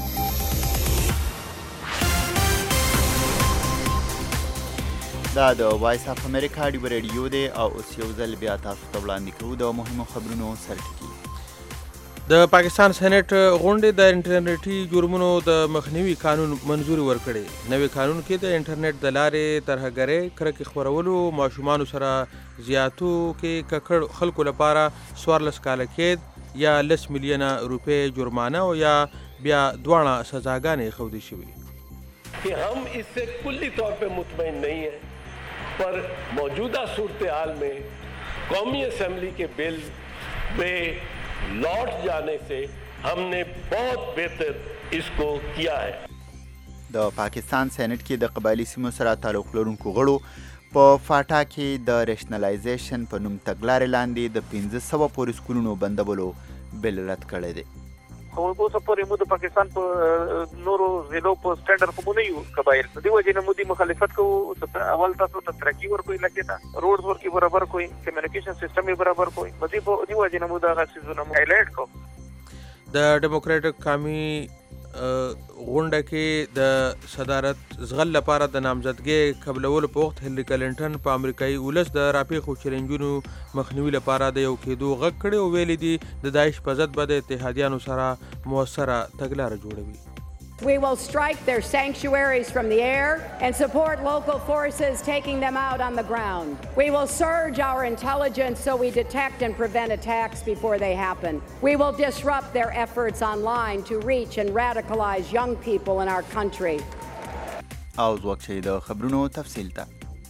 دا د وایس اف امریکا ډیو ریډیو دی او اوس یو ځل بیا تاسو ته وړاندې کوو د مهمو خبرونو سرټکی. د پاکستان سېنات غونډې د انټرنیټي جرمونو د مخنیوي قانون منظوري ورکړې. نوی قانون کې د انټرنیټ د لارې ترهګرۍ، کرکې خپرولو، ماشومانو سره زیاتو کې ککړ خلکو لپاره څوارلس کاله قید یا لس میلیونه روپۍ جرمانه او یا بیا دواړه سزاګانې ایښودل شوي. कि हम इससे कुल्ली तौर पे मुतमईन नहीं हैं, पर मौजूदा सूरत हाल में कौमी असम्बली के बिल पे लौट जाने से हमने बहुत बेहतर इसको किया है. د پاکستان سېنات کې د قبایلي سیمو سره تعلق لرونکو غړو په فاټا کې د ریشنلایزیشن په نوم تګلارې لاندې د پنځه سوه پورې سکولونو بندولو بل رد کړی دی. خو اوسه پورې مو د پاکستان په نورو ضلعو په سټنډر خو مو نه یو قبایل په دې وجې نه مو دې مخالفت کوو. اول تاسو ته ترقي ورکوي علاقې ته روډ ورکوي برابر کوي کمیونیکیشن سیستم یې برابر کوي په دې وجې نه مو دغه څیزونه مو هایلایټ کوو. د ډیموکراټک قومي غونډه کې د صدارت زغل لپاره د نامزدګۍ قبلولو په وخت هیلري کلینټن په امریکایي ولس د راپېښو چیلنجونو مخنیوي لپاره د یو کېدو غږ کړی او ویلي دي د داعش په ضد به د اتحادیانو سره موثره تګلاره جوړوي. We will strike their sanctuaries from the air and support local forces taking them out on the ground. We will surge our intelligence so we detect and prevent attacks before they happen. We will disrupt their efforts online to reach and radicalize young people in our country. اوس وخت شي د خبرونو تفصیل ته.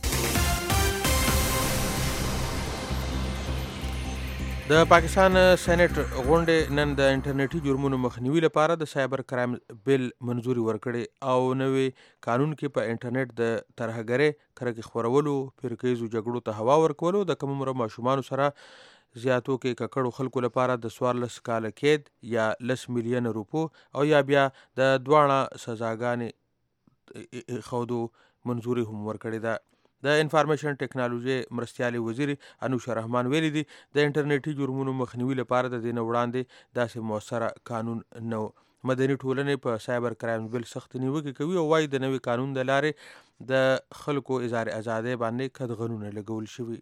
د پاکستان سېنات غونډې نن د انټرنیټي جرمونو مخنیوي لپاره د سایبر کرایم بل منظوري ورکړې او نوی قانون کې په انټرنیټ د ترهګرۍ، کرکې خپرولو، فرقیزو جګړو ته هوا ورکولو، د کم عمره ماشومانو سره زیاتو کې ککړو خلکو لپاره د څوارلس کاله قید یا لس میلیونه روپو او یا بیا د دواړه سزاګانې ایښودو منظوري هم ورکړې ده. د انفارمیشن ټیکنالوژي مرستیالي وزیر انوشه رحمان ویلي دي د انټرنیټي جرمونو مخنیوي لپاره د دې نه وړاندې داسې مؤثره قانون نه و. مدني ټولنې په سایبر کرایم بل سخت نیوکې کوي او وایي د نوي قانون د لارې د خلکو اظهار ازادۍ باندې قدغنونه لګول شوي.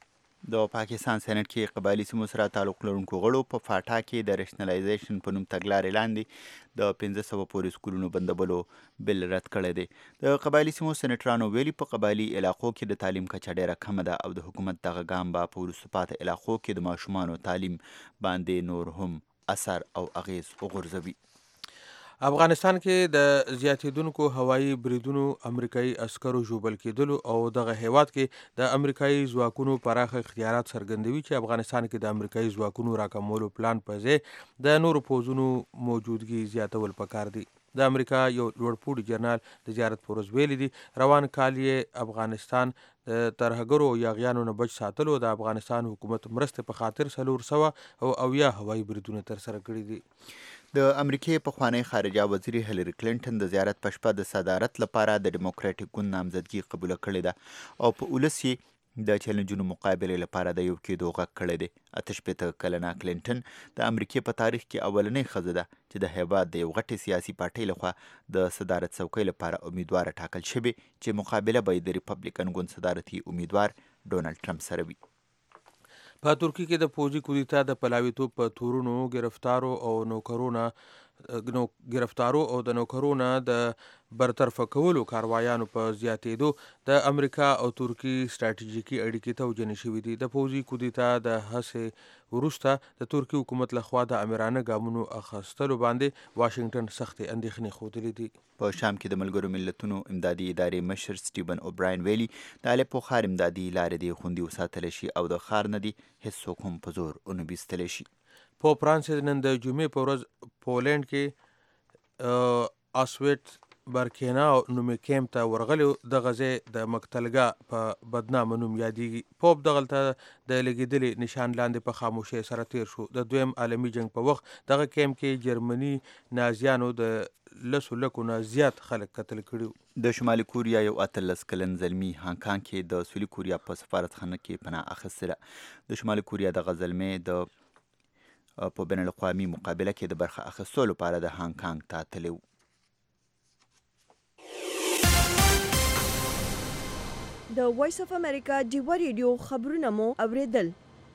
د پاکستان سېنات کې قبایلي سیمو سره تعلق لرونکو غړو په فاټا کې د ریشنلایزیشن په نوم تګلارې لاندې د پنځه سوه پورې سکولونو بندولو بل رد کړی دی. د قبایلي سیمو سېنټرانو ویلي په قبایلي علاقو کې د تعلیم کچه ډېره کمه ده او د حکومت دغه ګام به په وروسته پاتې علاقو کې د ماشومانو تعلیم باندې نور هم اثر او اغیز وغورځوي. افغانستان کې د زیاتېدونکو هوایي بریدونو، امریکایي عسکرو ژوبل کېدلو او دغه هیواد کې د امریکایي ځواکونو پراخه اختیارات څرګندوي چې افغانستان کې د امریکایي ځواکونو راکمولو پلان په ځای د نورو پوځونو موجودګي زیاتول پکار دي. د امریکا یو لوړپوړي جنرال د زیارت پر ورځ ویلي دي روان کال یې افغانستان د ترهګرو او یاغیانو نه بچ ساتلو د افغانستان حکومت مرستې په خاطر څلور سوه او اویا هوایي بریدونه ترسره کړي دي. د امریکې پخوانی خارجه وزیر هیلري کلینټن د زیارت په شپه د صدارت لپاره د ډیموکراټیک ګوند نامزدګي قبوله کړې ده او په ولس یې د چیلنجونو مقابلې لپاره د یو کېدو غږ کړی دی. اته شپېته کلنه کلینټن د امریکې په تاریخ کې اولنۍ ښځه ده چې د هیواد د یو غټې سیاسي پارټۍ لخوا د صدارت څوکۍ لپاره امیدواره ټاکل شوې چې مقابله به یې د ریپبلیکن ګوند صدارتي امیدوار ډونالډ ټرمپ سره وي. په ترکیه کې د پوځي کودتا د پلاویتوب په تورونو ګرفتارو او نوکرونه ګرفتارو او د نوکرونه د برطرفه کولو کاروایانو په زیاتېدو د امریکا او ترکي ستراتیژیکي اړیکې توجیه شوي دي. د پوځي کودتا د هڅې وروسته د ترکي حکومت لخوا د امرانه ګامونو اخیستلو باندې واشنګټن سختې اندېښنې ښودلې دي. په شام کې د ملګرو ملتونو امدادي ادارې مشر سټیون اوبراین ویلي د الیپو ښار امدادي لارې دې خوندي وساتلی شي او د ښار نه دې هېڅوک هم په زور ونه بیستلی شي. پوپ فرانسیس نن د جمعې په ورځ پولینډ کې آسویټ برکینا نومې کیمپ ته ورغلی. دغه ځای د مقتلګاه په بدنامه نوم یادیږي. پوپ دغلته د لګېدلې نشان لاندې په خاموشۍ سره تیر شو. د دویم عالمي جنګ په وخت دغه کیمپ کې جرمني نازیانو د لسو لکو نه زیات خلک قتل کړي. د شمالي کوریا یو اتلس کلن زلمي هانګ کانګ کې د سویلي کوریا په سفارتخانه کې پناه اخیستله. د شمالي کوریا دغه زلمی د په بین الاقوامي مقابله کې د برخه اخیستلو لپاره د هانګ کانګ ته تللی و. د وایس اف امریکا ډیوا ریډیو خبرونه مو اوریدل.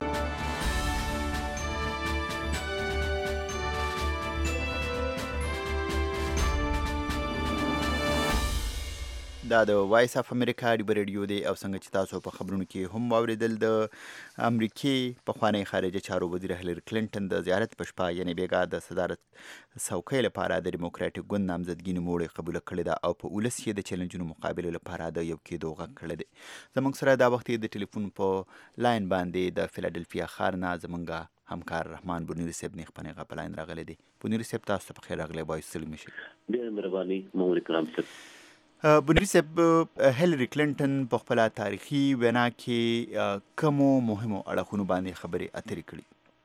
دا د وایس اف امریکا ډیوا ریډیو دی او څنګه چې تاسو په خبرونو کې هم واوریدل د امریکې پخوانی خارجه چارو وزیر هیلری کلینټن د زیارت په شپه یعنې بیګا د صدارت څوکۍ لپاره د ډیموکراټیک ګوند نامزدګي نوموړې قبوله کړې ده او په ولس یې د چیلنجونو مقابلې لپاره د یو کېدو غږ کړی دی. زموږ سره دا وخت د ټلیفون په لاین باندې د فیلادلفیا ښار نه زموږ همکار رحمان بونیری صاحب نیخپنې غا په لاین راغلی دی. بونیری صاحب تاسو ته په خیر راغلی وایو سلام شي. ډېر مهرباني مامور کرام صاحب. بونیری صاحب هیلری کلینټن په خپل تاریخي وینا کې کومو مهمو اړخونو باندې خبرې اترې کړې؟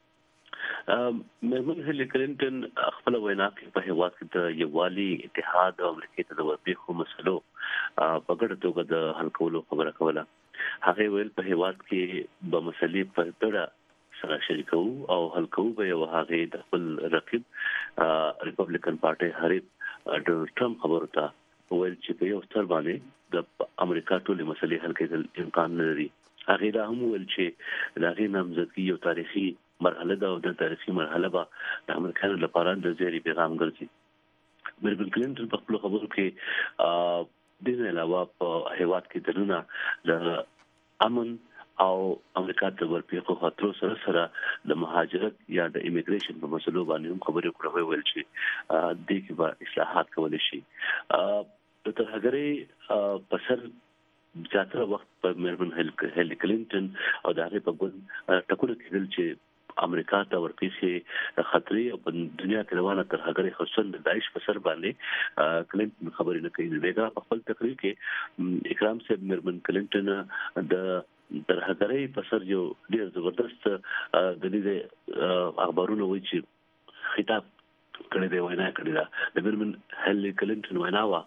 مهمون هیلری کلینټن خپل وینا کې په هیواد کې د یووالي اتحاد او امریکا ته د ورپېښو مسلو په ګډه توګه د حل کولو خبره کوله. هغه ویل په هیواد کې به مسلې په ډېره سره شریکو او حل کوو به یو هغه د خپل رقیب ریپبلیکن پارټي حریف ډونالډ ټرمپ خبرو ته ویل چې په یو ستر باندې د امریکا ټولې مسلې حل کېدل امکان نه لري. هغه دا هم ویل چې د هغې نامزدګي یو تاریخي مرحله ده او د تاریخي مرحله به د امریکایانو لپاره د زیری پیغام ګرځي. بل کلینټن په خپلو خبرو کې د دې علاوه په هیواد کې دننه د امن او امریکا ته ورپېښو خطرو سره سره د مهاجرت یا د ایمیګریشن په مسلو باندې هم خبرې کړې ویل چې د دې کې به اصلاحات کول شي. د ترهګرۍ په سر زیاتره وخت په مېرمن هیلری کلینټن او د هغې په ګوند ټکونه کېدل چې امریکا ته ورپېښې خطرې او په دنیا کې روانه ترهګرۍ خصوصا د داعش په سر باندې کلینټن خبرې نه کوي. بیګا په خپل تقریر کې اکرام صاحب مېرمن کلینټن د ترهګرۍ په سر یو ډېر زبردست د دې اخبارونو وایي چې خطاب کړی دی، وینا کړې ده. د مېرمن هیلری کلینټن وینا وه: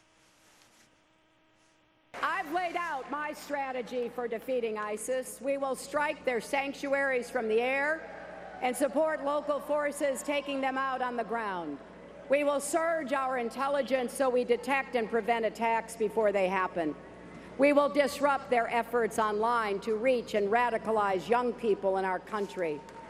I've laid out my strategy for defeating ISIS. We will strike their sanctuaries from the air and support local forces taking them out on the ground. We will surge our intelligence so we detect and prevent attacks before they happen. We will disrupt their efforts online to reach and radicalize young people in our country.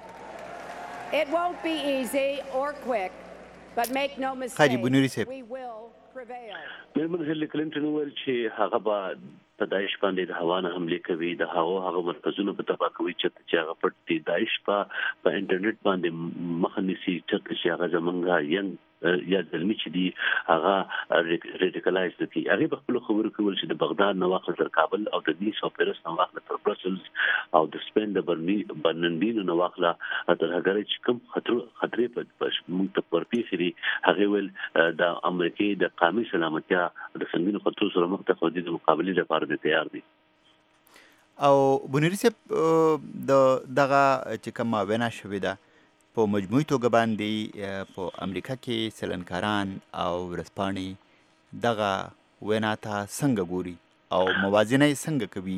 It won't be easy or quick, but make no mistake, we will prevail. مېرمن هیلری کلینټن وویل چې هغه به په داعش باندې د هوا نه حملې کوي، د هغو هغه مرکزونه به تباه کوي چې هغه پټ دي. داعش په په انټرنیټ باندې مخه نیسي چې هغه زمونږ ینګ یا زلمي چې دي هغه ریډیکلایز دي. هغه په خپل خبرو کې ویل چې د بغداد نه واخله تر کابل او د نیس او پیرس نه واخله تر برسلز او د سپین د برنډینو نه واخله تر هغه چې کوم خطر خطرې په موږ ته ورپېښې دي. هغه ویل د امریکای د قومي سلامتیا د سنگینو خطرو سره مخ ته خودي د مقابلې لپاره تیار دي. او بونیری صاحب د دغه چې کومه وینا شوې ده په مجموعي توګه باندې په امریکا کې سیلانکاران او ورځپاڼې دغه وینا ته څنګه ګوري او موازنه یې څنګه کوي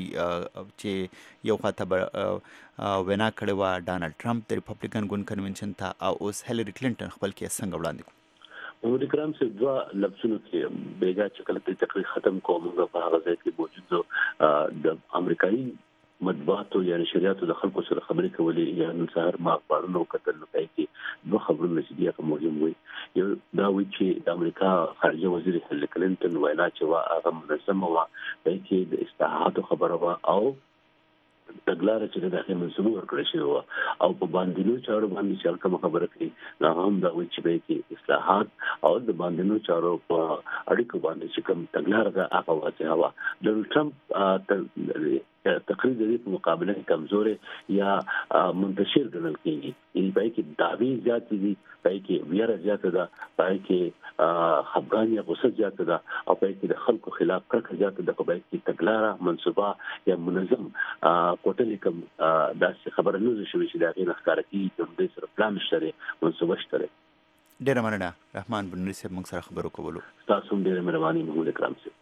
چې یو خواته به وینا کړې وه ډانلډ ټرمپ د ریپبلیکن ګوند کنونشن ته او اوس هیلری کلینټن خپل کیس څنګه وړاندې کړو؟ محمد کرام صاحب دوه لفظونو کې بیګا چې کله د تقریر ختم کوم موږ په هغه ځای کې موجود د امریکایي مطبوعاتو یا نشریاتو د خلکو سره خبرې کولې. یا نن سهار ما اخبارونو وکتل نو پای کې دوه خبرونه چې دي هغه مهم وي. یو دا وایي چې د امریکا خارجه وزیر هیلری کلینټن وینا چې وه هغه منظمه وه، پای کې د اصلاحاتو خبره وه او تګلاره چې د داخلي منصوبه ورکړل شوې وه او په باندینو چارو باندې چې کومه خبره کوي نو هم دا وایي چې پای کې اصلاحات او د باندینو چارو په اړیکو باندې چې کوم تګلاره ده هغه واضحه وه. ډونالډ ټرمپ تقریر د دې په مقابله کې کمزورې یا منتشر ګڼل کېږي. یعنې پای کې دعوې زیاتې دي، پای کې ویره زیاته ده، پای کې خفګان یا غصه زیاته ده او پای کې د خلکو خلاف کرکه زیاته ده. په پای کې تګلاره منصوبه یا منظم کوټلې کوم داسې خبره نه ده شوې چې د هغې نه ښکاره کېږي چې همدې سره پلان شته دی، منصوبه شته دی. ډېره مننه رحمان بونیری صاحب موږ سره خبرو کولو. تاسو هم ډېره مهرباني محمود اکرام صاحب.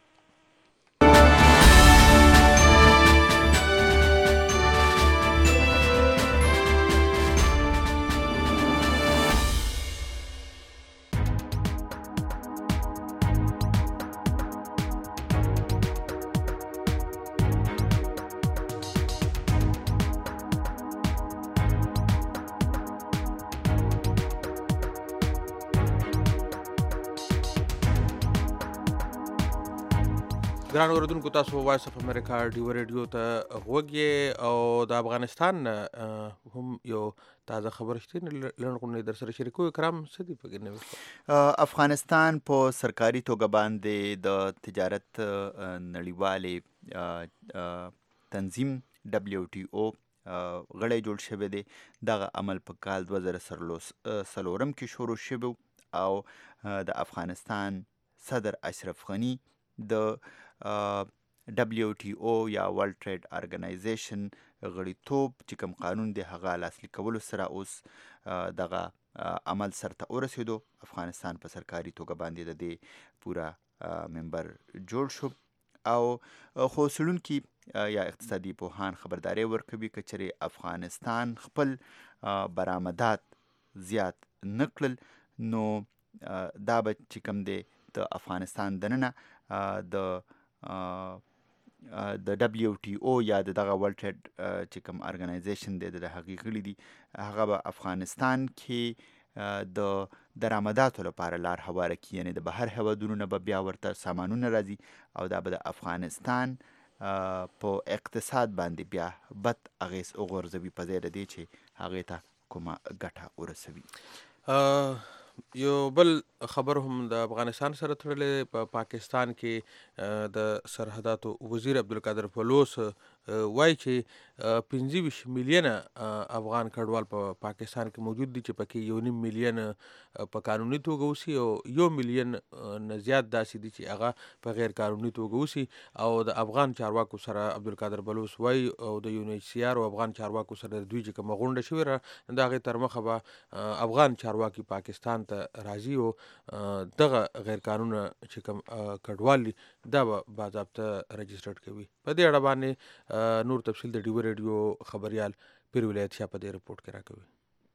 ګران اوریدونکو تاسو وایس اف امریکا ډیو ریډیو ته غوږی او د افغانستان هم یو تازه خبر شته لړغونې در سره شریکو کرام سدي پګنه افغانستان په سرکاري توګه باندې د تجارت نړیوالې تنظیم دبليو ټي او غړی جوړ شوی دی. دغه عمل په کال دوه زره څلورم کې شروع شوی او د افغانستان صدر اشرف غنی د دبليو ټي او یا ورلد ټریډ ارګنایزیشن غړیتوب چې کوم قانون دی هغه لاسلیک کولو سره اوس دغه عمل سرته ورسېدو. افغانستان په سرکاري توګه باندې د دې پوره ممبر جوړ شو او خو څېړونکي یا اقتصادي پوهان خبرداری ورکوي که چېرې افغانستان خپل برآمدات زیات نه کړل نو دا به چې کوم دی د افغانستان دننه د د دبليو ټي او یا دغه ورلد ټریډ چې کوم ارګنایزیشن دی د هغې غړي دي هغه به افغانستان کې د درآمداتو لپاره لار هواره کړي، یعنې د بهر هیوادونو نه به بیا ورته سامانونه راځي او دا به د افغانستان په اقتصاد باندې بیا بد اغیز وغورځوي په ځای د دې چې هغې ته کومه ګټه ورسوي. یو بل خبر هم د افغانستان سره تړلی په پاکستان کې د سرحداتو وزیر عبدالقادر بلوچ وایي چې پنځه ویشت میلیونه افغان کډوال په پاکستان کې موجود دي چې پکې یو نیم میلیون په قانوني توګه اوسي او یو میلیون نه زیات داسې دي چې هغه په غیر قانوني توګه اوسي. او د افغان چارواکو سره عبدالقادر بلوچ وایي او د یو ان ایچ سی آر او افغان چارواکو سره د دوی چې کومه غونډه شوې ده د هغې تر مخه به افغان چارواکي پاکستان ته راځي او دغه غیر قانونه چې کوم کډوال دي دا به باضابطه رجسټرډ کوي. په دې اړه باندې نور تفصیل د ډیو ریډیو خبریال پیر ولایت شاه په دې رپورټ کې راکوي.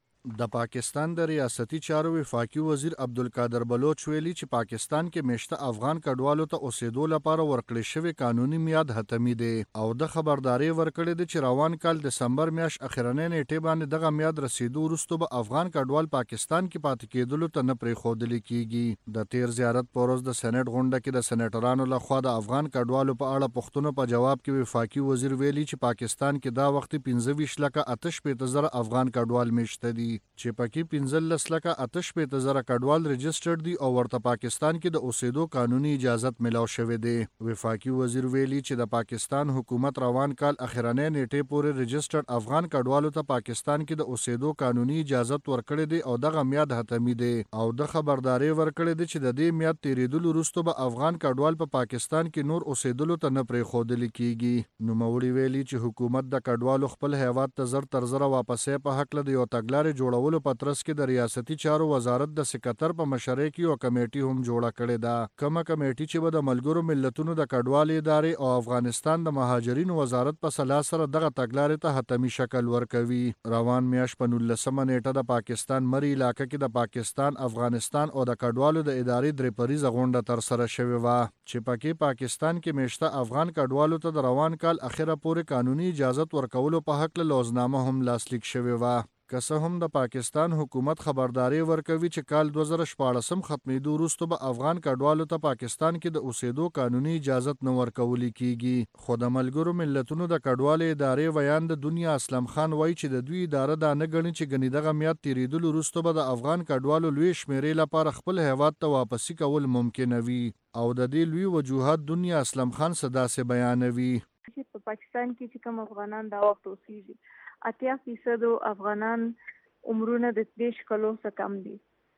د پاکستان د ریاستي چارو وفاقي وزیر عبدالقادر بلوچ ویلي چې پاکستان کې میشته افغان کډوالو ته اوسېدو لپاره ورکړل شوی قانوني میاد حتمي دی او د خبرداري ورکړې ده چې روان کال دسمبر میاشت اخرنۍ نیټې باندې دغه میاد رسیدو وروسته به افغان کډوال پاکستان کې پاتې کېدلو ته نه پرېښودل کېږي. د تیر زیارت په ورځ د سېنیټ غونډه کې د سېنیټرانو لخوا د افغان کډوالو په اړه پوښتنو په جواب کې وفاقي وزیر ویلي چې پاکستان کې دا وخت پنځه ویشت لکه اته شپېته زره افغان کډوال میشته دي چې پکې پنځلس لکه اته شپېته زره کډوال رجسټرډ دي او ورته پاکستان کې د اوسېدو قانوني اجازت ملاو شوی دی. وفاقي وزیر ویلي چې د پاکستان حکومت روان کال اخرنۍ نیټې پورې رجسټرډ افغان کډوالو ته پاکستان کې د اوسېدو قانوني اجازت ورکړی دی او دغه میاد حتمي دی او د خبرداري ورکړی دی چې د دې میاد تیریدلو وروسته به افغان کډوال په پاکستان کې نور اوسېدلو ته نه پرېښودل کېږي. نوموړي ویلي چې حکومت د کډوالو خپل هیواد ته زر تر زره واپسۍ په هکله د یو تګلارې جوړولو په ترڅ کې د ریاستي چارو وزارت د سکتر په مشرۍ کې یو کمیټي هم جوړه کړې ده. کومه کمیټي چې به د ملګرو ملتونو د کډوالو ادارې او افغانستان د مهاجرینو وزارت په سلا سره دغه تګلارې ته حتمي شکل ورکوي. روان میاشت په نولسمه نیټه د پاکستان مري علاقه کې د پاکستان، افغانستان او د کډوالو د ادارې درې پریزه غونډه ترسره شوې وه چې پکې پاکستان کې میشته افغان کډوالو ته د روان کال اخره پورې قانوني اجازت ورکولو په هکله لوزنامه هم لاسلیک شوې وه. که څه هم د پاکستان حکومت خبرداري ورکوي چې کال دوه زره شپاړسم ختمېدو وروسته به افغان کډوالو ته پاکستان کې د اوسېدو قانوني اجازت نه ورکول کېږي، خو د ملګرو ملتونو د کډوالو ادارې ویان د دنیا اسلم خان وایي چې د دوی اداره دا نه ګڼي چې ګنې دغه میاد تېرېدلو وروسته به د افغان کډوالو لوی شمېرې لپاره خپل هیواد ته واپسي کول ممکنه وي او د دې لوی وجوهات دنیا اسلم خان څه داسې بیانوي. په پاکستان کې چې کوم افغانان دا وخت اوسېږي اتیا فیصدو افغانان عمرونه د دیش کلو څخه کم دي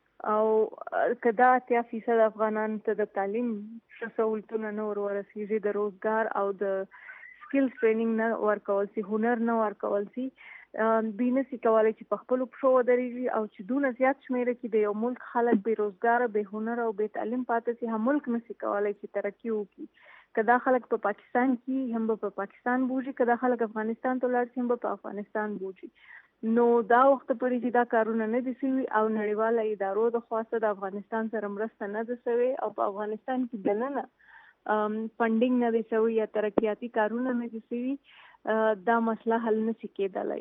او کدا اتیا فیصد افغانان ته د تعلیم ښه سہولتونه نه ورسیږي، د روزګار او د سکلز ټریننګ نه ورکول سي، هنر نه ورکول سي، دوی نسي کولی چې په خپلو پښو ودرېږي او چې دونه زیات شمېره کې د یو ملک خلک بې روزګاره، بې هنر او بې تعلیم پاتې سي، هم ملک نسي کولی چې ترقي وکړي. کدا خلک په پاکستان کې هم په پاکستان بوجي، کدا خلک افغانستان ته لاړ شي هم په افغانستان بوجي. نو دا وخت پورې چې دا کارونه نه دي شوي او نړیواله ادارو د خواسته د افغانستان سره مرسته نه ده شوې او په افغانستان کې دننه فنډینګ نه دی شوی یا ترقیاتي کارونه نه دي شوي، دا مسله حل نشي کېدلی.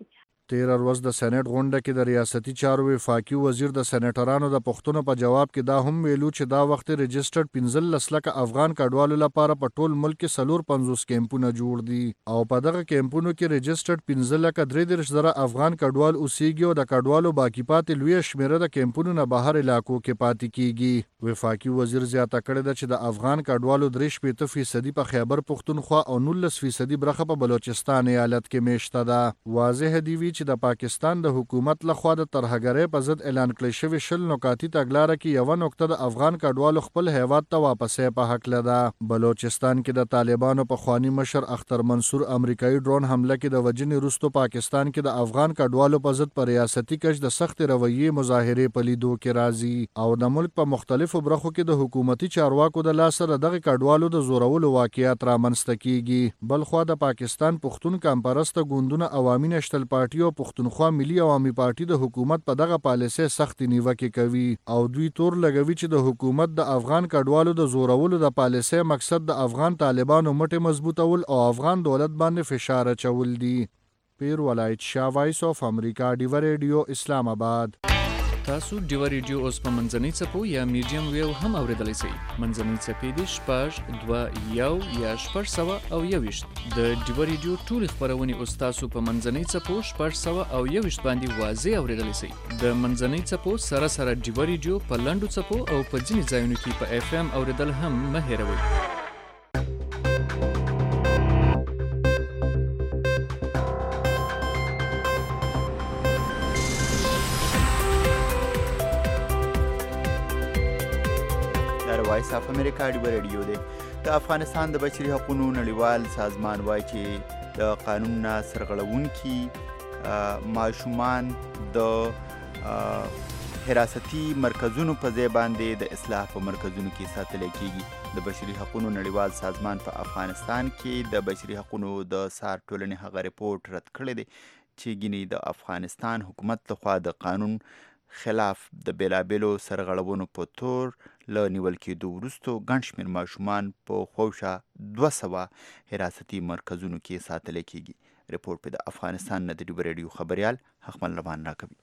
تیر ورځ د سېنات غونډه کې د ریاستي چارو وفاقي وزیر د سېنیټرانو د پوښتنو په جواب کې دا هم ویلو چې دا وخت رجسټرډ پنځلس لکه افغان کډوالو لپاره په ټول ملک کې څلور پنځوس کیمپونه جوړ دي او په دغه کیمپونو کې رجسټرډ پنځه لکه درې دېرش زره افغان کډوال اوسېږي او د کډوالو باقي پاتې لویه شمېره د کیمپونو نه بهر علاقو کې پاتې کیږي. وفاقي وزیر زیاته کړې ده چې د افغان کډوالو درې شپېته فیصدي په خیبر پښتونخوا او نولس فیصدي برخه په بلوچستان ایالت کې میشته ده. واضح دی وی چې د پاکستان د حکومت لخوا د ترهګرۍ په ضد اعلان کړی شوی شل نکاتي تګلاره کې یوه نقطه د افغان کډوالو خپل هیواد ته واپسې په هکله ده. بلوچستان کې د طالبانو پخواني مشر اختر منصور امریکایي ډرون حمله کې د وژنې وروسته پاکستان کې د افغان کډوالو په ضد په ریاستي کچ د سخت رویې مظاهرې په لیدو کې راځي او د ملک په مختلفو برخو کې د حکومتي چارواکو د لاسه د دغه کډوالو د زورولو واقعیات رامنځته کیږي. بلخوا د پاکستان پښتون کمپرسته ګوندونه عوامي نشتل پارټي او پښتونخوا ملي عوامي پارټي د حکومت په دغه پالیسۍ سخت نیوکې کوي او دوی تور لګوي چې د حکومت د افغان کډوالو د زورولو د پالیسۍ مقصد د افغان طالبانو مټې مضبوطول او افغان دولت باندې فشار اچول دي. پیر ولایت شاه، وایس اف امریکا، ډیوه ریډیو، اسلام آباد. تاسو ډیوه ریډیو اوس په منځنۍ څپو یا میډیم ویو هم اوریدلی شئ. منځنۍ څپې دي شپږ دوه یو یا شپږ سوه او یوویشت. د ډیوه ریډیو ټولې خپرونې اوس تاسو په منځنۍ څپو شپږ سوه او یوویشت باندې واضح اوریدلی شئ. د منځنۍ څپو سره سره ډیوه ریډیو په لنډو څپو او په ځینې ځایونو کې په اف ام اوریدل هم مه هیروئ. وایس اف امریکا ډیوه ریډیو دی. د افغانستان د بشري حقوقو نړیوال سازمان وایي چې د قانون نه سرغړونکي ماشومان د حراستی مرکزونو په ځای باندې د اصلاح په مرکزونو کې ساتل کیږي. د بشري حقوقو نړیوال سازمان په افغانستان کې د بشري حقوقو د سار ټولنې هغه ریپورت رد کړی دی چې ګینې د افغانستان حکومت لخوا د قانون خلاف د بیلابیلو سرغړونو په تور له نیول کېدو وروسته ګڼ شمېر ماشومان په خوشه دوه سوه حراستي مرکزونو کې ساتل کیږي. ریپورت په د افغانستان نه د ډیوه ریډیو خبریال حقمل ربان راکوي.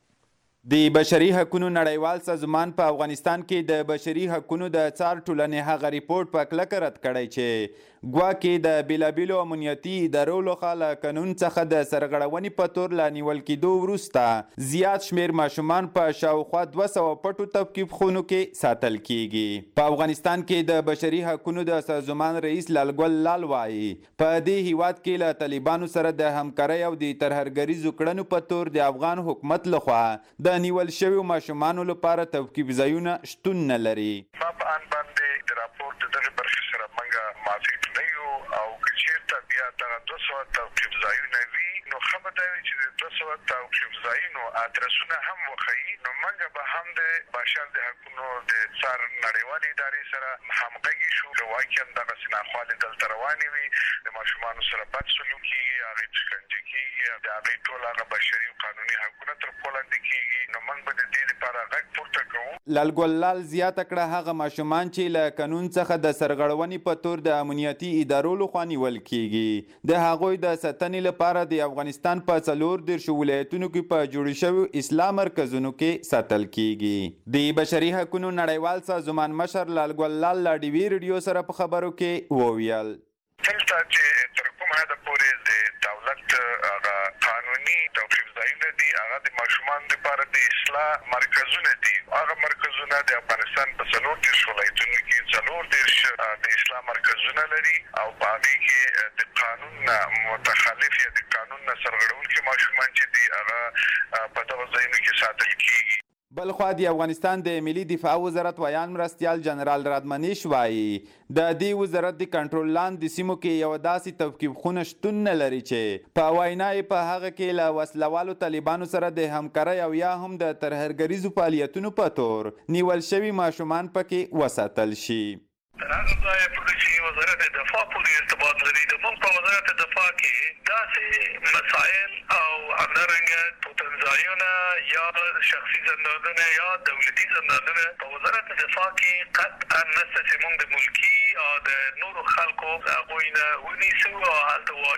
د بشري حقوقو نړیوال سازمان په افغانستان کې د بشري حقوقو د څار ټولنې هغه ریپورت په کلکه رد کړی چې ګواکې د بیلابیلو امنیتي ادارو لخوا له قانون څخه د سرغړونې په تور له نیول کېدو وروسته زیات شمېر ماشومان په شاوخوا دوه سوه پټو توقیف خونو کې ساتل کیږي. په افغانستان کې د بشري حقوقو د سازمان رئیس لالګل لال وایي په دې هیواد کې له طالبانو سره د همکارۍ او د ترهګریزو کړنو په تور د افغان حکومت لخوا د نیول شویو ماشومانو لپاره توقیف ځایونه شتون نه لري. ما په ان باندې د راپورټ دغه برخې سره منګه موافق نه یو او که چېرته بیا دغه دوه سوه توقیف ځایونه وي نو ښه به دا وي چې د دوه سوه توقیف ځایونو ادرسونه هم وښیي نو موږ به هم د بشر د حقونو د څار نړیوالې ادارې سره همغږي شو که واقعا دغسې ناخوالې دلته روانې وي د ماشومانو سره بد سلوک کېږي هغې شکنجه کېږي د هغې ټول هغه بشري او قانوني حقونه تر پښو لاندې کېږي نو موږ به د دې لپاره غږ پورته کوو. لالګل لال زیاته کړه هغه ماشومان چې له قانون څخه د سرغړونې په تور د امنیتي ادارو لخوا نیول کېږي د هغوی د ساتنې لپاره د افغانستان په څلور دېرشو ولایتونو کې په جوړ شویو اصلاح مرکزونو کې ساتل کېږي. د بشري حقوقو نړیوال سازمان مشر لالګل لال له ډیوې ریډیو سره په خبرو کې وویل دلته چې تر کوم حده پورې د دولت هغه قانوني توقیف ځایونه دي هغه د ماشومانو لپاره د اصلاح مرکزونه دي. هغه مرکزونه د افغانستان په څلور دېرش ولایتونو کې څلور دېرش د اصلاح مرکزونه لري او په هغې کې د قانون نه متخلف یا د قانون نه سرغړونکي ماشومان چې دي هغه په دغه ځایونو کې ساتل کېږي. بلخوا د افغانستان د ملي دفاع وزارت ویان مرستیال جنرال رادمنیش وایي د دې وزارت د کنټرول لاندې سیمو کې یو داسې توقیف خونه شتون نه لري چې په وینا یې په هغه کې له وسلوالو طالبانو سره د همکارۍ او یا هم د ترهګریزو فعالیتونو په تور نیول شوي ماشومان پکې وساتل شي. تر هغه ځایه پورې چې وزارت دفاع پورې ارتباط لري د موږ په وزارت دفاع کې داسې مسایل او همدارنګه توتنځایونه یا شخصي زندانونه یا دولتي زندانونه په وزارت دفاع کې قطعا نشته چې موږ د ملکي او د نورو خلکو هغوی نه ونیسو او هلته واچو.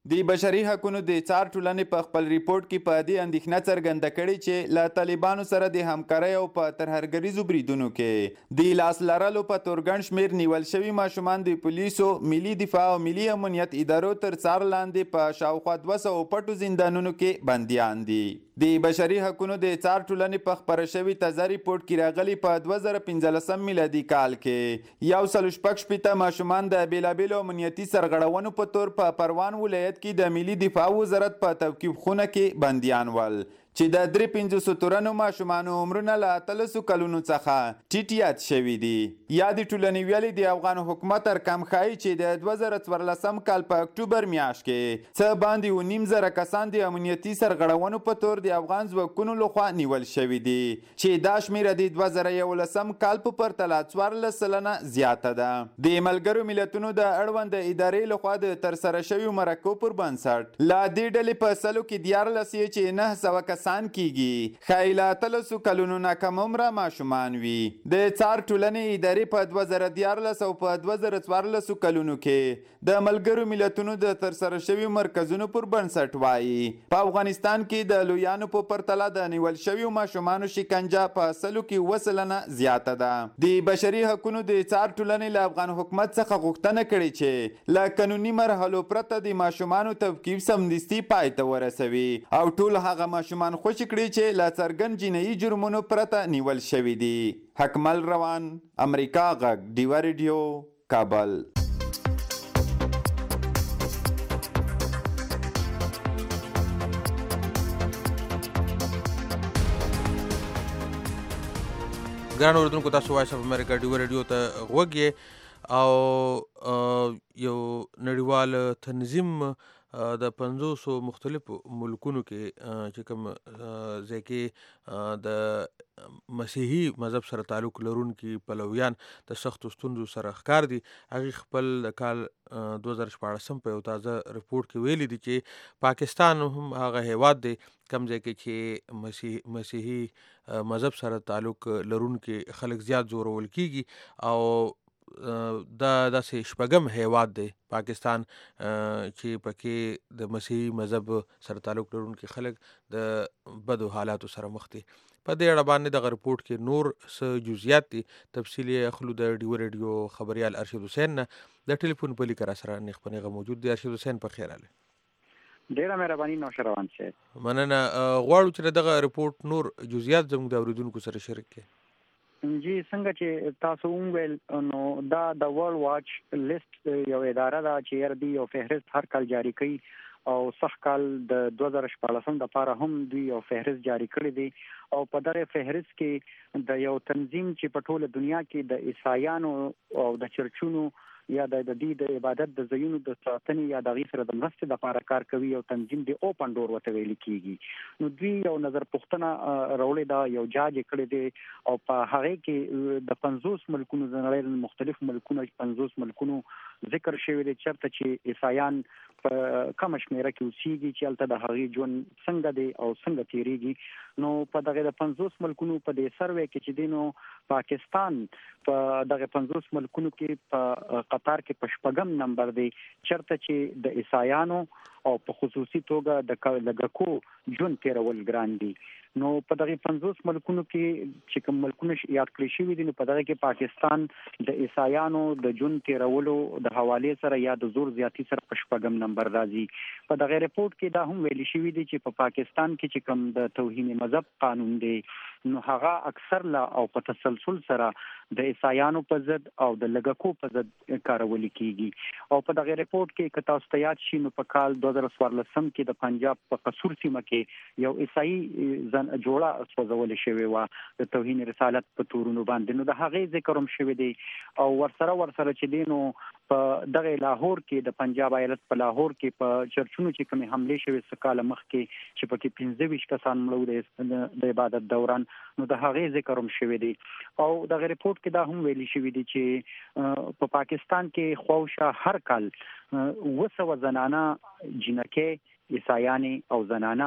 د بشري حقوقو د څار ټولنې په خپل ریپورت کې په دې اندېښنه څرګنده کړې چې له طالبانو سره د همکارۍ او په ترهګریزو بریدونو کې د لاس لرلو په تورګن شمېر نیول شوي ماشومان د پولیسو، ملي دفاع او ملي امنیت ادارو تر څار لاندې په شاوخوا دوه سوه پټو زندانونو کې بندیان دي. د بشري حقوقو د څار ټولنې په خپاره شوي تازه ریپورت کې راغلي په دوه زره پنځلسم میلادي کال کې یو سل شپږ شپېته ماشومان د بېلابېلو امنیتي سرغړونو په تور په پروان ولایت کې د ملي دفاع وزارت په توقیف خونه کې بندیان ول چې د درې پنځوسو تورنو ماشومانو عمرونه له اتلسو کلونو څخه ټیټ یاد شوي دي. یادې ټولنې ویلي د افغان حکومت ارقام ښایي چې د دوه زره څوارلسم کال په اکتوبر میاشت کې څه باندې اوه نیم زره کسان د امنیتي سرغړونو په تور د افغان ځواکونو لخوا نیول شوي دي چې دا شمېره د دوه زره یولسم کال په پرتله څوارلس سلنه زیاته ده. د ملګرو ملتونو د اړوند ادارې لخوا د ترسره شویو مرکو پر بنسټ لا دې ډلې په سلو کې دیارلس یې چې نه سوه کسان کیږي ښایي له اتلسو کلونو نه کم عمره ماشومان وي. د څار ټولنې ادارې په دوه زره دیارلس او په دوه زره څوارلسو کلونو کې د ملګرو ملتونو د ترسره شویو مرکزونو پر بنسټ وایي په افغانستان کې د لویانو په پرتله د نیول شویو ماشومانو شکنجه په سلو کې اووه سلنه زیاته ده. د بشري حقوقو د څار ټولنې له افغان حکومت څخه غوښتنه کړې چې له قانوني مرحلو پرته د ماشومانو توقیف سمدستي پای ته ورسوي او ټول هغه ماشومان خوشی کړي چې له څرګند جنایي جرمونو پرته نیول شوي دي. حکمل روان، امریکا غږ، ډیوه ریډیو، کابل. ګران اورېدونکو، تاسو وایس اف امریکا ډیوه ریډیو ته غوږ یې او یو نړیوال تنظیم د پنځوسو مختلفو ملکونو کې چې کوم ځای کې د مسیحي مذهب سره تعلق لرونکي پلویان د سختو ستونزو سره ښکار دي، هغې خپل د کال دوه زره شپاړسم په یو تازه رپورټ کې ویلي دي چې پاکستان هم هغه هیواد دی کوم ځای کې چې مسیحي مسیحي مذهب سره تعلق لرونکي خلک زیات زورول کیږي او دا داسې شپږم هیواد دی پاکستان چې پکې د مسیحي مذهب سره تعلق لرونکي خلک د بدو حالاتو سره مخ دي. په دې اړه باندې دغه رپورټ کې نور څه جزئیات دي تفصیل یې اخلو د ډیوه ریډیو خبریال ارشد حسین نه. د ټلیفون په لیکه را سره نیغ په نیغه موجود دی. ارشد حسین په خیر راغلی. ډیره مهرباني نوشه روان شه. مننه. غواړو چې دغه رپورټ نور جزئیات زموږ د اورېدونکو سره شریک کړئ. جی څنګه چې تاسو وویل نو دا د ورلد واچ لیست یو اداره ده چې هر دی یو فهرست هر کال جاری کوي او صح کال د دوه زره شپاړسم لپاره هم دوی یو فهرست جاری کړی دی او په دغه فهرست کې د یو تنظیم چې په ټوله دنیا کې د عیسایانو او د چرچونو یا د دې د عبادت د ځایونو د ساتنې یا د غیر سره د مرستې لپاره کار کوي او تنظیم دی اوپن ډور وته ویل کیږي. نو دوی یو نظر پوښتنه راوړې دا یو جاج کړی دی او په هغه کې د پنځوس ملکونو د نړۍ مختلف ملکونو پنځوس ملکونو ذکر شوی دی چرته چې عیسایان په کم شمیره کې اوسېږي چې هلته د هغې ژوند څنګه دی او څنګه تیریږي. نو په دغه د پنځوس ملکونو په دې سروې کې چې دی نو پاکستان په دغه پنځوس ملکونو کې په قطار کې په شپږم نمبر دی چرته چې د عیسایانو او په خصوصي توګه د لږکو ژوند تیرول ګران دي. نو په دغه پنځوس ملکونو کې چې کوم ملکونه یاد کړی شوي دي نو په دغه کې پاکستان د عیسایانو د ژوند تیرولو د حوالې سره یا د زور زیاتی سره په شپږم نمبر راځي. په دغه رپورټ کې دا هم ویل شوي دي چې په پاکستان کې چې کوم د توهین مذهب قانون دی نو هغه اکثر لا او په تسلسل سره د عیسایانو په ضد او د لږکو په ضد کارول کیږي. او په دغه رپورټ کې که تاسو ته یاد شي نو په کال دوه زره څوارلسم کې د پنجاب په قصور سیمه کې یو عیسائی ځن جوړه سوځول شوې وه د توهین رسالت په تورونو باندې. نو د هغې ذکر هم شوی دی او ورسره ورسره چې دی نو په دغه لاهور کې د پنجاب ایالت په لاهور کې په چرچونو چې کومې حملې شوې څه کاله مخکې چې پکې پنځه ویشت کسان مړه د عبادت دوران نو د هغې ذکر هم شوی دی. او دغه رپورټ کې دا هم ویلي شوي دي چې په پاکستان کې خواوشا هر کال اوه سوه زنانه جنکې عیسایانې او زنانه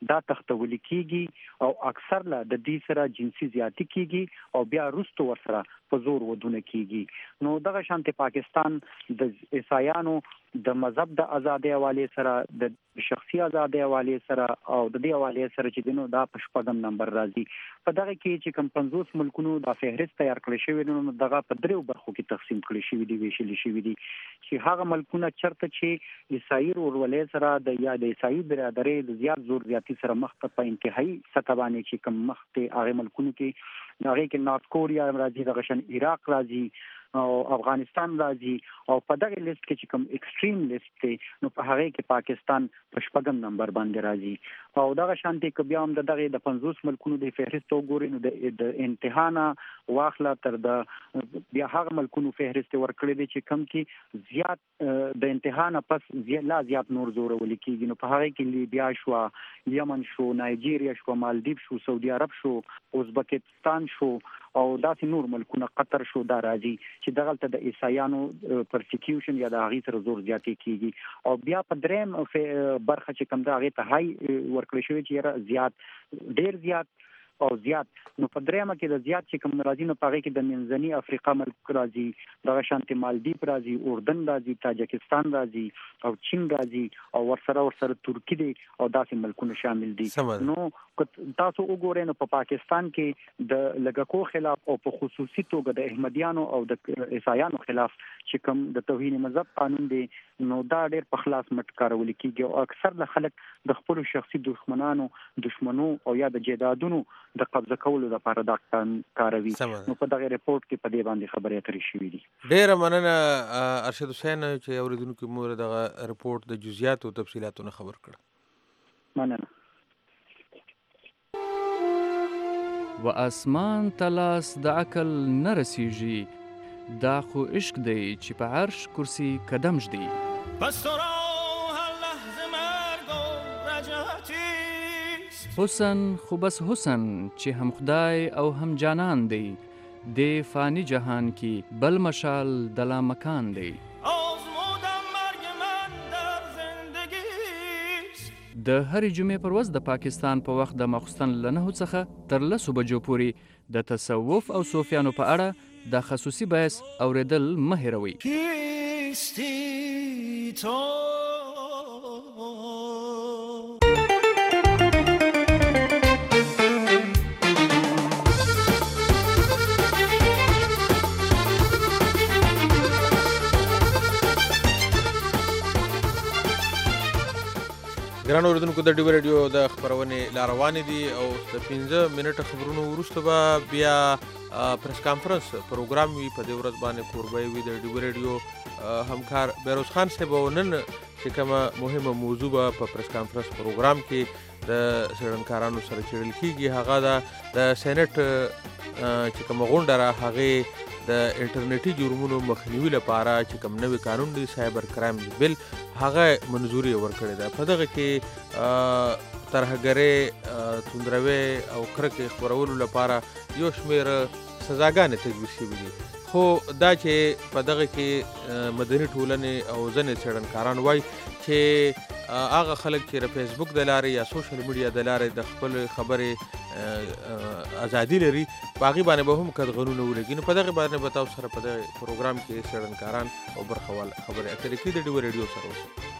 دا تختول کیږي او اکثر لا د دې سره جنسي زیاتی کیږي او بیا وروسته ورسره په زور ودونه کیږي. نو دغه شانته پاکستان د عیسایانو د مذهب د ازادۍ حواله سره د شخصي ازادۍ حواله سره او د دې حواله سره چې دینو دا په شپږم نمبر راځي. په دغه کې چې کوم پنځوس ملکونو د فهرست تیار کړی شوی نو دغه په دریو برخو کې تقسیم کړی شوی دی ویشل شوی دی چې هغه ملکونه چرته چې عیسائی ورولې سره د یا د عیسائی برادرۍ د زیات زور زیاتی سره مخ په انتهایی سطح باندې چې کوم مخ ته هغه ملکونو کې هغه کې نارت کوریا راځي، دغه شان عراق راځي او افغانستان راځي او په دغه لیست کې چې کوم ایکستریم لیست دی نو په هغه کې پاکستان په شپږم نمبر باندې راځي او دغه شانتي کې بیا هم د دغه د پنځوس ملکونو د فهرست وګورئ نو د انتهانا واخله تر د بیا هغه ملکونو فهرست ورکړي دي چې کم کې زیات د انتهانا پس لا زیات نور زور ولیکيږي. نو په هغه کې لیبیا شو، یمن شو، نایجیریا شو، مالدیو شو، سعودي عرب شو، ازبکستان شو او داسې نور ملکونه قطر شو دا راځي چې دغلته د عیسایانو پرسیکیوشن یا د هغې سره زور زیاتې کیږي. او بیا په دریم برخه چې کوم د هغې ته های ورکړی شوی چې زیات ډیر زیات او زیات نو په دریمه کې د زیات چې کوم راځي نو په هغې کې د منځني افریقا ملک راځي، دغه شانتې مالدیپ راځي، اردن راځي، تاجکستان راځي او چین راځي او ورسره ورسره ترکی دی او داسې ملکونه شامل دي. نو تاسو وګورئ نو په پاکستان کې د لږکو خلاف او په خصوصي توګه د احمدیانو او د عیسایانو خلاف چې کوم د توهین مذهب قانون دی نو دا ډېر په خلاص مټ کارول کېږي او اکثر د خلک د خپلو شخصي دښمنانو دښمنو او یا د جیدادونو د قبضه کولو لپاره دا کاروي. نو په دغه ریپورت کې په دې باندې خبرې اترې شوې دي. ډېره مننه ارشد حسین چې اورېدونکو مو دغه ریپورت د جزئیاتو او تفصیلاتو نه خبر کړ. مننه. و اسمان تلاس د عقل نه رسیږي، دا خو عشق دی چې په عرش کرسی قدم ږدي. حسن خو بس حسن چې هم خدای او هم جانان دی، د فانی جهان کې بل مشال دلا مکان دی. د هرې جمعې پر ورځ د پاکستان په وخت د ماخوستن له نهو څخه تر لسو بجو پورې د تصوف او صوفیانو په اړه د خصوصي بحث اورېدل مه هېروئ. ګرانو اورېدونکو د ډیو ریډیو د خپرونې لا روانې دي او د پنځه منټه خبرونو وروسته به بیا پریس کانفرنس پروګرام وي. په دې ورځ باندې کوربه وي د ډیو ریډیو همکار بیروز خان صاحب او نن چې کومه مهمه موضوع به په پریس کانفرنس پروګرام کې د څېړنکارانو سره څېړل کېږي هغه ده د سینټ چې کومه غونډه را هغې د انټرنیټي جرمونو مخنیوي لپاره چې کوم نوی قانون دی سایبر کرایمز بل هغه منظوري ورکړې ده. په دغه کې ترهګرۍ، توندروي او کرکې خپرولو لپاره یو شمېر سزاګانې تجویز شوي دي. خو دا چې په دغه کې مدني ټولنې او ځینې څېړنکاران وایي چې هغه خلک چې د فیسبوک د لارې یا سوشل میډیا د لارې د خپل خبرې ازادي لري په هغې باندې به هم قدغنونه ولګي. نو په دغې باندې به تاسو سره په دغه پروګرام کې څېړنکاران او برخوال خبرې اترې کوي. د ډیو ریډیو سره اوسئ.